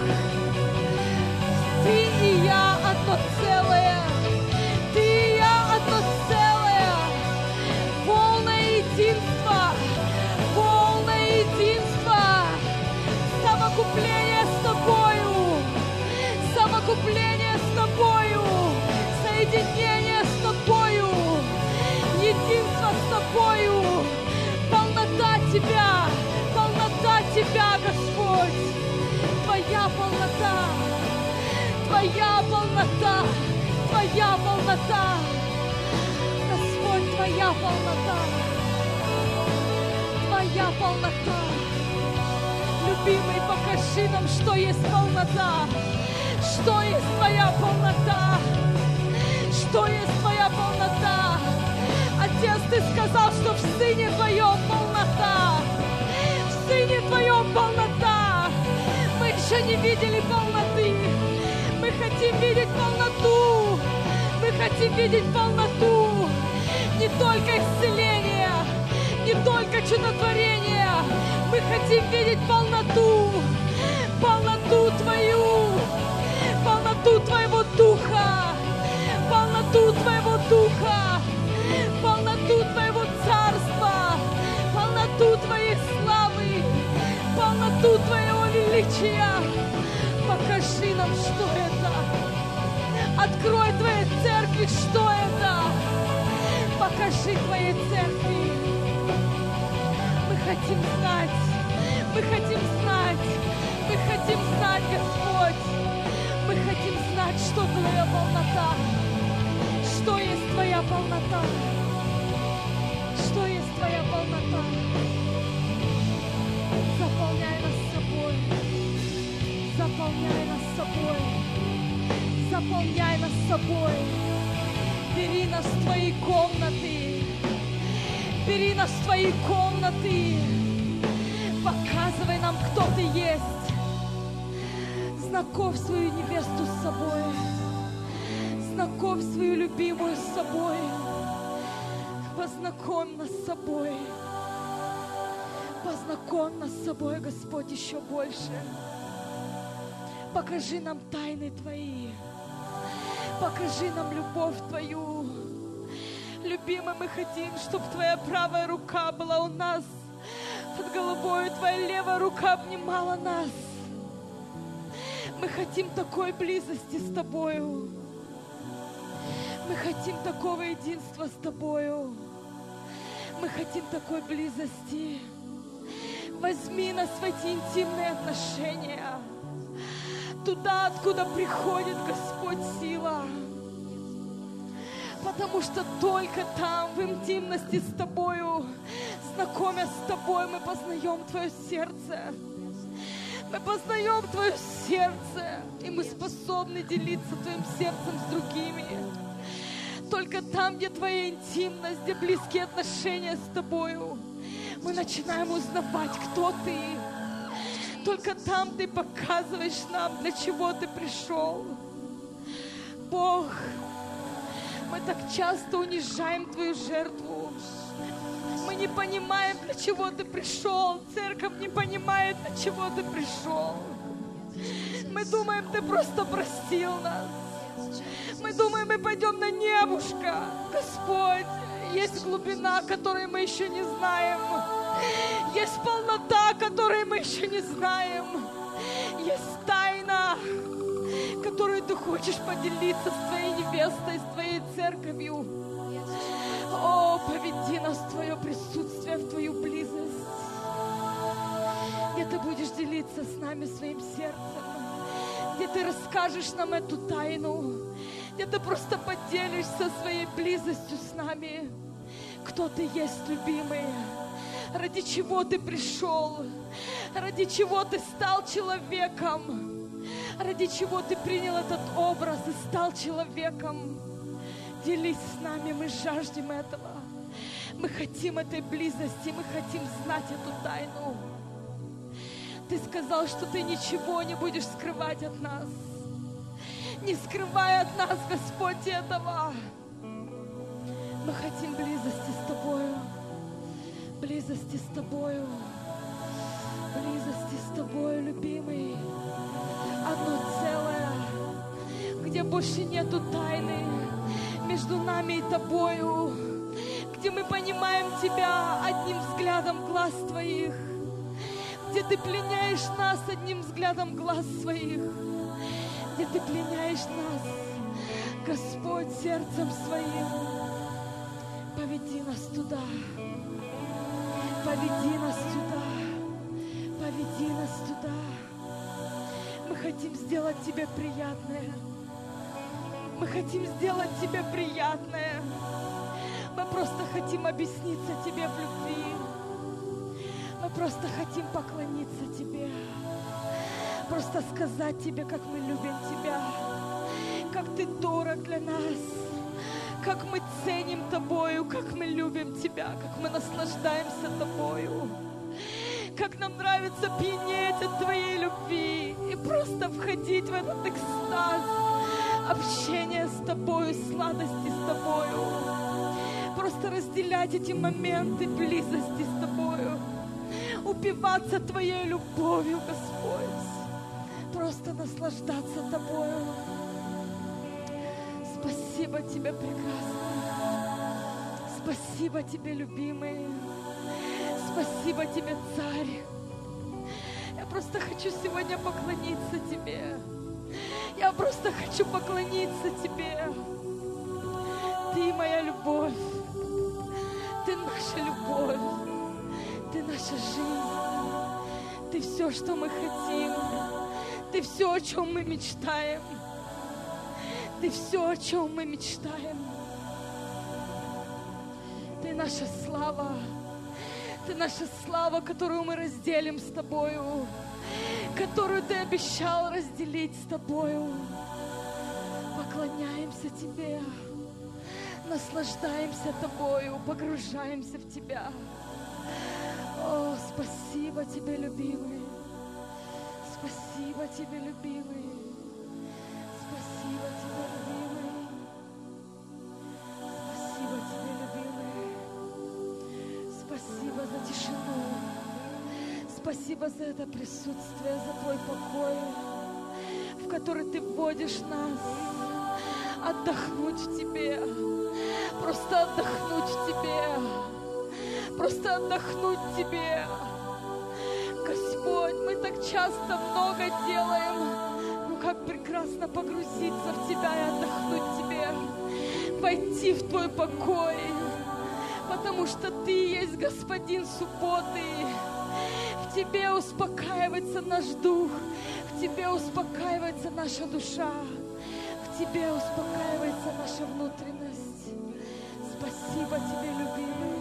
Ты и я одно целое. Ты и я одно целое. Полное единство. Полное единство. Совокупление с Тобою. Совокупление с Тобою. Соединение с Тобою. Единство с Тобою. Полнота Тебя. Полнота Тебя, Господь. Твоя полнота. Твоя полнота. Твоя полнота. Господь, Твоя полнота. Твоя полнота. Любимый, покажи нам, что есть полнота. Что есть Твоя полнота. Что есть Твоя полнота. Отец, Ты сказал, что в Сыне Твоем полнота. В Сыне Твоем полнота. Мы еще не видели полноты. Мы хотим видеть полноту. Мы хотим видеть полноту. Не только исцеление, не только чудотворение. Мы хотим видеть полноту. Полноту Твою. Полноту Твоего Духа. Полноту Твоего Духа. Полноту Твоего Царства. Полноту Твоей славы. Полноту Твоего величия. Покажи нам, что это. Открой Твоей церкви, что это. Покажи Твоей церкви. Мы хотим знать. Мы хотим знать. Мы хотим знать, Господь. Мы хотим знать, что Твоя полнота. Что есть Твоя полнота. Что есть Твоя полнота. Заполняй нас собой. Заполняй нас собой. Заполняй нас собой. Бери нас в Твои комнаты. Бери нас в Твои комнаты. Показывай нам, кто Ты есть. Знакомь свою невесту с собой. Знакомь свою любимую с собой. Познакомь нас с собой. Познакомь нас с собой, Господь, еще больше. Покажи нам тайны Твои. Покажи нам любовь Твою. Любимый, мы хотим, чтобы Твоя правая рука была у нас под головой, Твоя левая рука обнимала нас. Мы хотим такой близости с Тобою. Мы хотим такого единства с Тобою. Мы хотим такой близости. Возьми нас в эти интимные отношения. Туда, откуда приходит, Господь, сила. Потому что только там, в интимности с Тобою, знакомясь с Тобой, мы познаем Твое сердце. Мы познаем Твое сердце, и мы способны делиться Твоим сердцем с другими. Только там, где Твоя интимность, где близкие отношения с Тобою, мы начинаем узнавать, кто Ты. Только там Ты показываешь нам, для чего Ты пришел. Бог, мы так часто унижаем Твою жертву. Мы не понимаем, для чего Ты пришел. Церковь не понимает, для чего Ты пришел. Мы думаем, Ты просто простил нас. Мы думаем, мы пойдем на небушка. Господь, есть глубина, которой мы еще не знаем. Есть полнота, которой мы еще не знаем. Есть тайна, которую Ты хочешь поделиться с Твоей невестой, с Твоей церковью. О, поведи нас в Твое присутствие, в Твою близость, где Ты будешь делиться с нами своим сердцем, где Ты расскажешь нам эту тайну, где Ты просто поделишься своей близостью с нами. Кто Ты есть, любимый, ради чего Ты пришел, ради чего Ты стал человеком, ради чего Ты принял этот образ и стал человеком. Делись с нами, мы жаждем этого. Мы хотим этой близости, мы хотим знать эту тайну. Ты сказал, что Ты ничего не будешь скрывать от нас. Не скрывай от нас, Господь, этого. Мы хотим близости с Тобою, близости с Тобою, близости с Тобою, любимый. Одно целое, где больше нету тайны между нами и Тобою, где мы понимаем Тебя одним взглядом глаз Твоих, где Ты пленяешь нас одним взглядом глаз Своих, где Ты пленяешь нас, Господь, сердцем Своим. Поведи нас туда, поведи нас туда, поведи нас туда. Мы хотим сделать Тебе приятное. Мы хотим сделать Тебе приятное. Мы просто хотим объясниться Тебе в любви. Мы просто хотим поклониться Тебе. Просто сказать Тебе, как мы любим Тебя. Как Ты дорог для нас. Как мы ценим Тобою, как мы любим Тебя, как мы наслаждаемся Тобою. Как нам нравится пьянеть от Твоей любви и просто входить в этот экстаз. Общение с Тобою, сладости с Тобою. Просто разделять эти моменты близости с Тобою. Упиваться Твоей любовью, Господь. Просто наслаждаться Тобою. Спасибо Тебе, прекрасный. Спасибо Тебе, любимый. Спасибо Тебе, Царь. Я просто хочу сегодня поклониться Тебе. Я просто хочу поклониться Тебе. Ты моя любовь. Ты наша любовь. Ты наша жизнь. Ты все, что мы хотим. Ты все, о чем мы мечтаем. Ты все, о чем мы мечтаем. Ты наша слава. Ты наша слава, которую мы разделим с Тобою, которую Ты обещал разделить с Тобою. Поклоняемся Тебе. наслаждаемся Тобою, погружаемся в Тебя. О, спасибо Тебе, любимый. Спасибо Тебе, любимый. Спасибо Тебе, любимый. Спасибо Тебе, любимый. Спасибо за тишину. Спасибо за это присутствие, за Твой покой, в который Ты вводишь нас. Отдохнуть в Тебе. Просто отдохнуть в Тебе. Просто отдохнуть в Тебе. Господь, мы так часто много делаем, но как прекрасно погрузиться в Тебя и отдохнуть в Тебе, войти в Твой покой, потому что Ты есть Господин субботы. В Тебе успокаивается наш дух, в Тебе успокаивается наша душа, в Тебе успокаивается наша внутренность. Спасибо Тебе, любимый.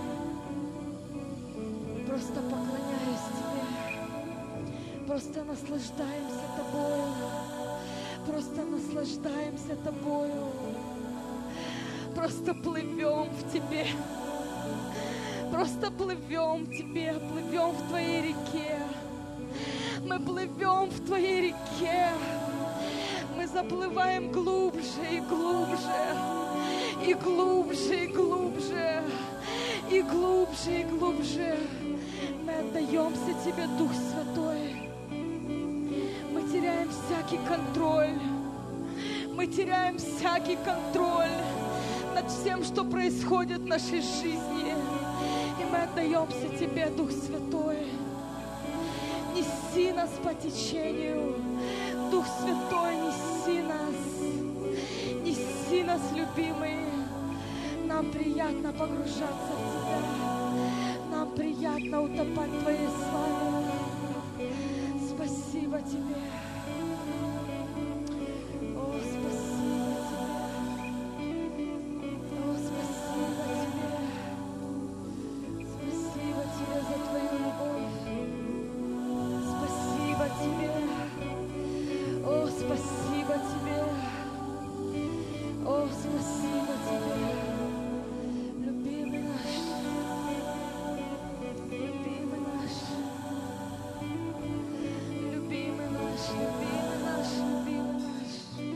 Просто поклоняюсь Тебе. Просто наслаждаемся Тобою. Просто наслаждаемся Тобою. Просто плывем в Тебе. Просто плывем в Тебе, плывем в Твоей реке. Мы плывем в Твоей реке. Мы заплываем глубже и глубже. И глубже, и глубже. И глубже, и глубже. Мы отдаемся Тебе, Дух Святой. Мы теряем всякий контроль. Мы теряем всякий контроль над всем, что происходит в нашей жизни. И мы отдаемся Тебе, Дух Святой. Неси нас по течению. Дух Святой, неси нас. Неси нас, любимый. Нам приятно погружаться в Тебя. Нам приятно утопать в Твоей славе. Спасибо Тебе. О, спасибо Тебе. О, спасибо Тебе. Спасибо Тебе за Твою любовь. Спасибо Тебе. О, спасибо Тебе. О, спасибо Тебе. Любимый наш. Любимый наш. Любимый наш. Любимый наш. Любимый наш.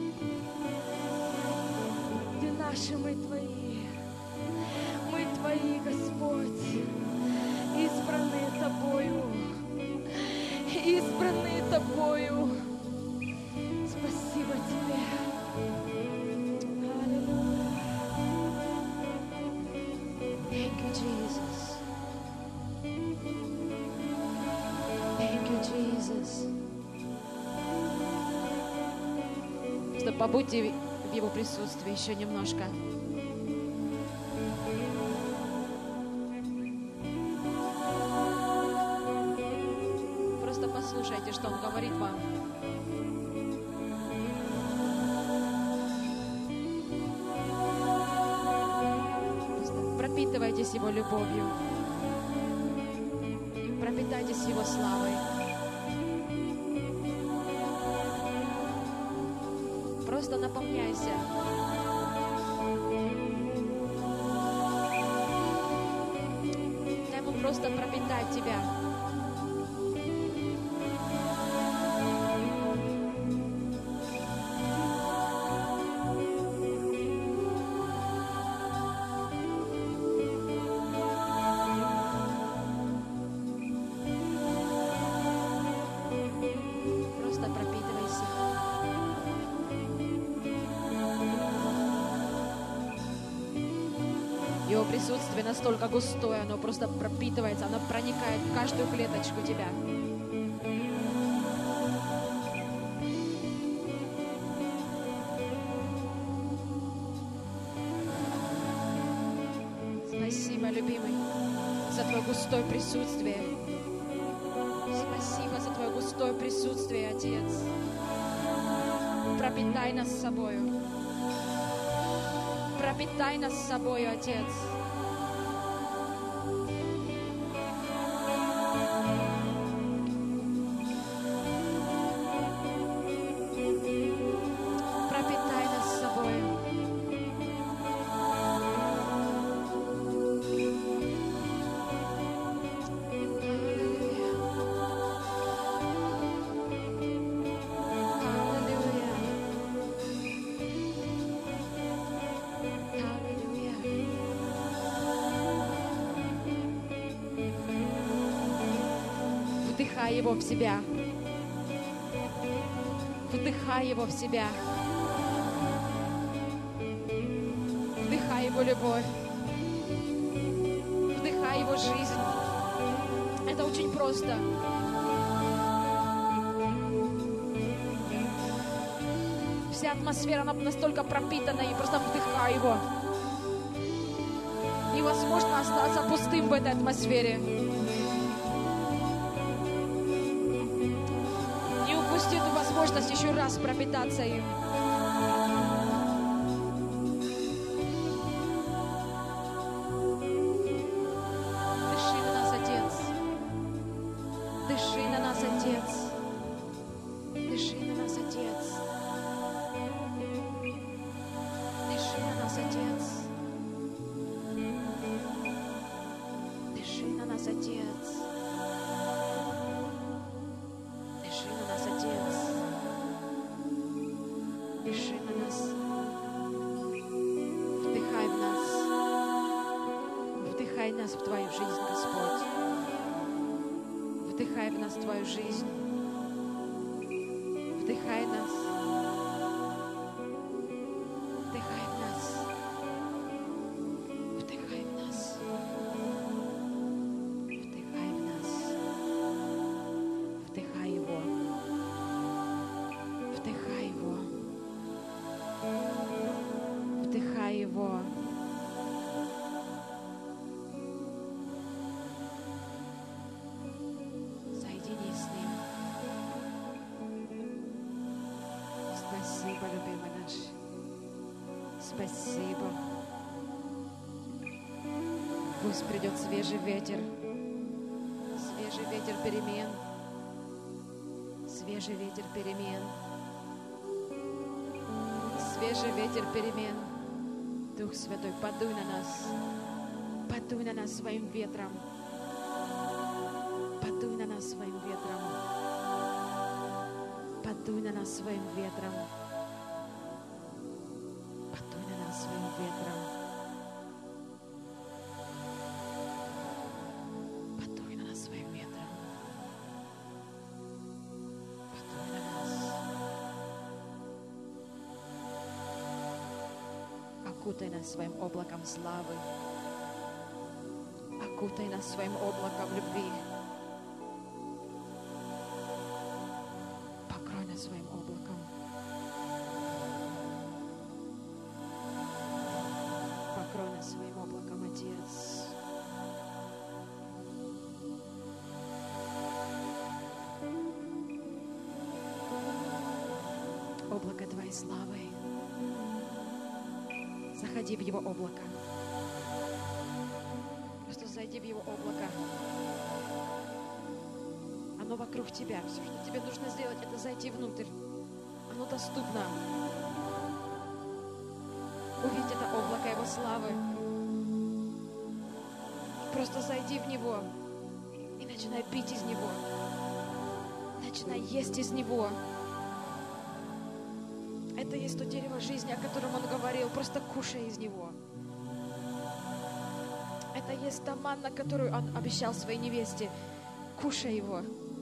Ты наши, мы Твои. Мы Твои, Господь. Избранные Тобою. Избранные Тобою. Спасибо Тебе. Аллилуйя. Thank you, Jesus. Thank you, Jesus. Просто побудьте в Его присутствии еще немножко. Просто послушайте, что Он говорит вам. Пропитывайтесь Его любовью. Пропитайтесь Его славой. Просто наполняйся. Дай Ему просто пропитать тебя. Просто пропитывайся. Его присутствие настолько густое, оно просто пропитывается, оно проникает в каждую клеточку тебя. Спасибо, любимый, за Твое густое присутствие. Спасибо за Твое густое присутствие, Отец. Пропитай нас собою. Пропитай нас собою, Отец. Пропитай нас собою. его в себя. Вдыхай его в себя. Вдыхай его любовь. Вдыхай его жизнь. Это очень просто. Вся атмосфера, она настолько пропитана, и просто вдыхай его. Невозможно остаться пустым в этой атмосфере. Не упусти эту возможность еще раз пропитаться им. Дыши на нас, Отец. Дыши на нас, Отец. Дыши на нас, Отец. Дыши на нас, Отец. Дыши на нас, Отец. Дыши на нас, Отец. Дыши на нас. Вдыхай в нас. Вдыхай нас в Твою жизнь, Господь. Вдыхай в нас Твою жизнь. Вдыхай нас. Вдыхай в нас. Вдыхай в нас. Вдыхай в нас. Вдыхай его. Вдыхай его. Вдыхай его. Соединись с ним. Спасибо, любимый наш. Спасибо. Пусть придет свежий ветер перемен. Свежий ветер перемен. Свежий ветер перемен. Дух Святой, подуй на нас. Подуй на нас своим ветром. Подуй на нас своим ветром. Подуй на нас своим ветром. Подуй на нас своим ветром. Подуй на нас своим ветром. Подуй на нас. Окутай нас своим облаком славы. Окутай нас своим облаком любви. Покрой нас своим облаком. Покрой нас своим облаком, Отец. Облако Твоей славы. Заходи в Его облако. Просто зайди в Его облако. Оно вокруг тебя. Все, что тебе нужно сделать, это зайти внутрь. Оно доступно. Увидь это облако Его славы. Просто зайди в него и начинай пить из него. Начинай есть из него. Это есть то дерево жизни, о котором Он говорил. Просто кушай из него. Это есть та манна, которую Он обещал своей невесте. Кушай его.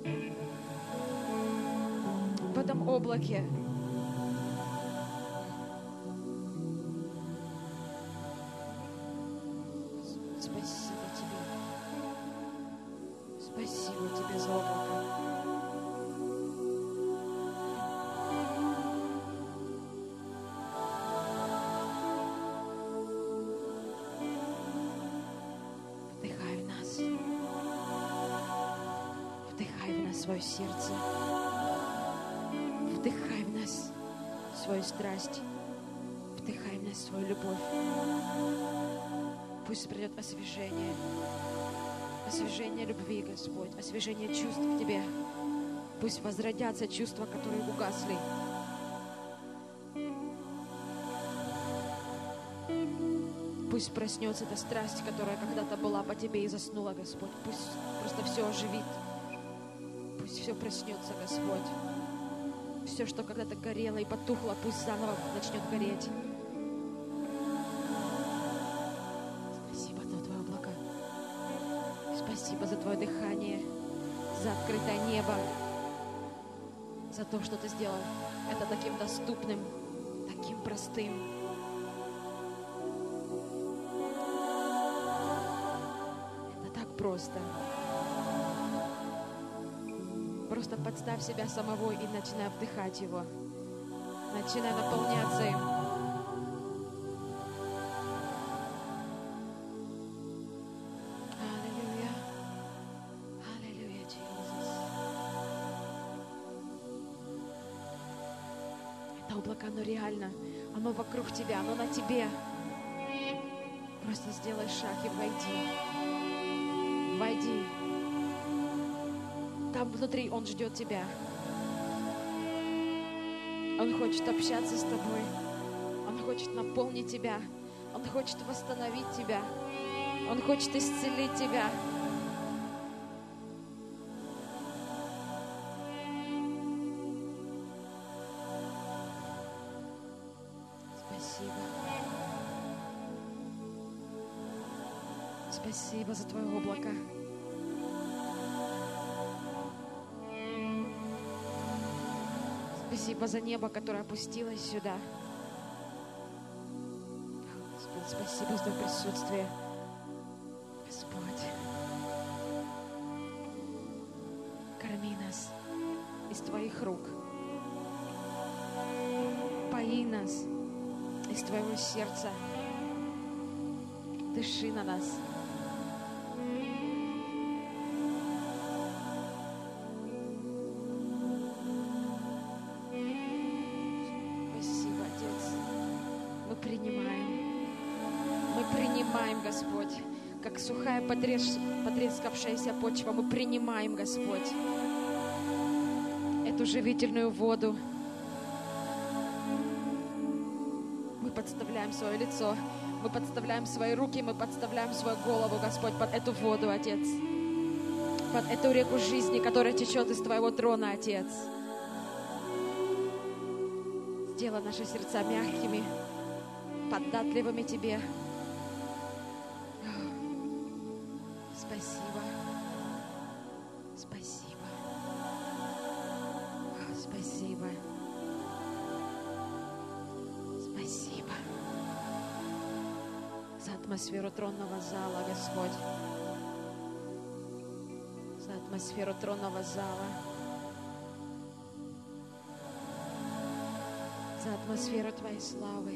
В этом облаке. Спасибо Тебе. Спасибо Тебе за облако. Вдыхай в нас. Вдыхай в нас свое сердце. Вдыхай в нас свою страсть. Вдыхай в нас свою любовь. Пусть придет освежение. Освежение любви, Господь. Освежение чувств к Тебе. Пусть возродятся чувства, которые угасли. Пусть проснется эта страсть, которая когда-то была по Тебе и заснула, Господь. Пусть просто все оживит. Пусть все проснется, Господь. Все, что когда-то горело и потухло, пусть заново начнет гореть. Спасибо за Твое облако. Спасибо за Твое дыхание. за открытое небо, за то, что Ты сделал это таким доступным, таким простым. Это так просто. Просто подставь себя самого и начинай вдыхать Его. Начинай наполняться им. Аллилуйя. Аллилуйя, Иисус. Это облако, оно реально. Оно вокруг тебя, оно на тебе. Просто сделай шаг и войди. Войди. Там внутри Он ждет тебя. Он хочет общаться с тобой. Он хочет наполнить тебя. Он хочет восстановить тебя. Он хочет исцелить тебя. Спасибо. Спасибо за Твое облако. Спасибо за небо, которое опустилось сюда. Господь, спасибо за Твое присутствие. Господь, корми нас из Твоих рук. Пои нас из Твоего сердца. Дыши на нас. Господь, как сухая потрескавшаяся почва, мы принимаем, Господь, эту живительную воду. Мы подставляем свое лицо, мы подставляем свои руки, мы подставляем свою голову, Господь, под эту воду, Отец, под эту реку жизни, которая течет из Твоего трона, Отец. Сделай наши сердца мягкими, податливыми Тебе. Спасибо. Спасибо. Спасибо. Спасибо за атмосферу тронного зала, Господь. За атмосферу тронного зала. За атмосферу Твоей славы.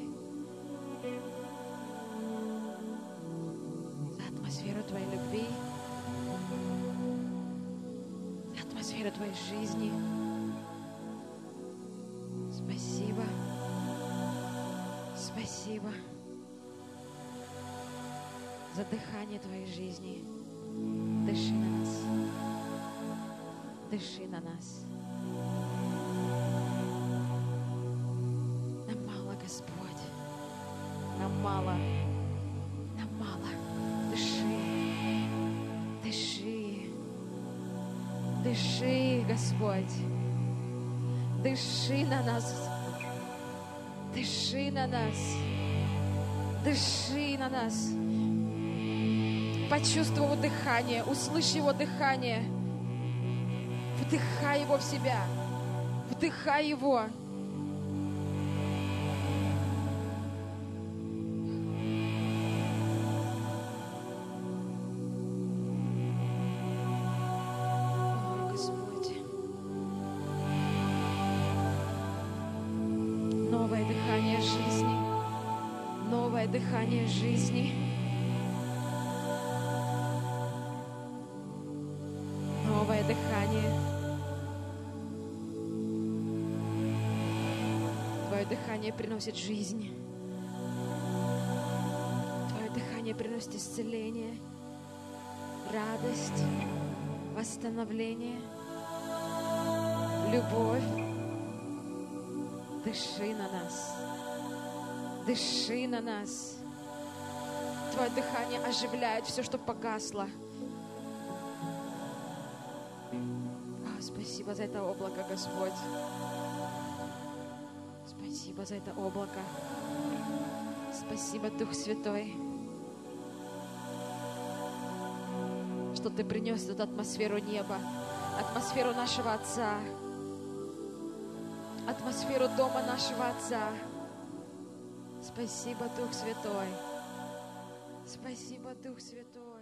За атмосферу Твоей любви. Атмосфера Твоей жизни. Спасибо. Спасибо за дыхание Твоей жизни. Дыши на нас. Дыши на нас. Нам мало, Господь. Нам мало. Нам мало. Дыши. Дыши. Дыши, Господь. Дыши на нас. Дыши на нас. Дыши на нас. Почувствуй его дыхание. Услышь его дыхание. Вдыхай его в себя. Вдыхай его. Дыхание жизни. Новое дыхание. Твое дыхание приносит жизнь. Твое дыхание приносит исцеление, радость, восстановление, любовь. Дыши на нас. Дыши на нас. Твое дыхание оживляет все, что погасло. Спасибо за это облако, Господь. Спасибо за это облако. Спасибо, Дух Святой, что Ты принес эту атмосферу неба, атмосферу нашего Отца, атмосферу дома нашего Отца. Спасибо, Дух Святой. Спасибо, Дух Святой.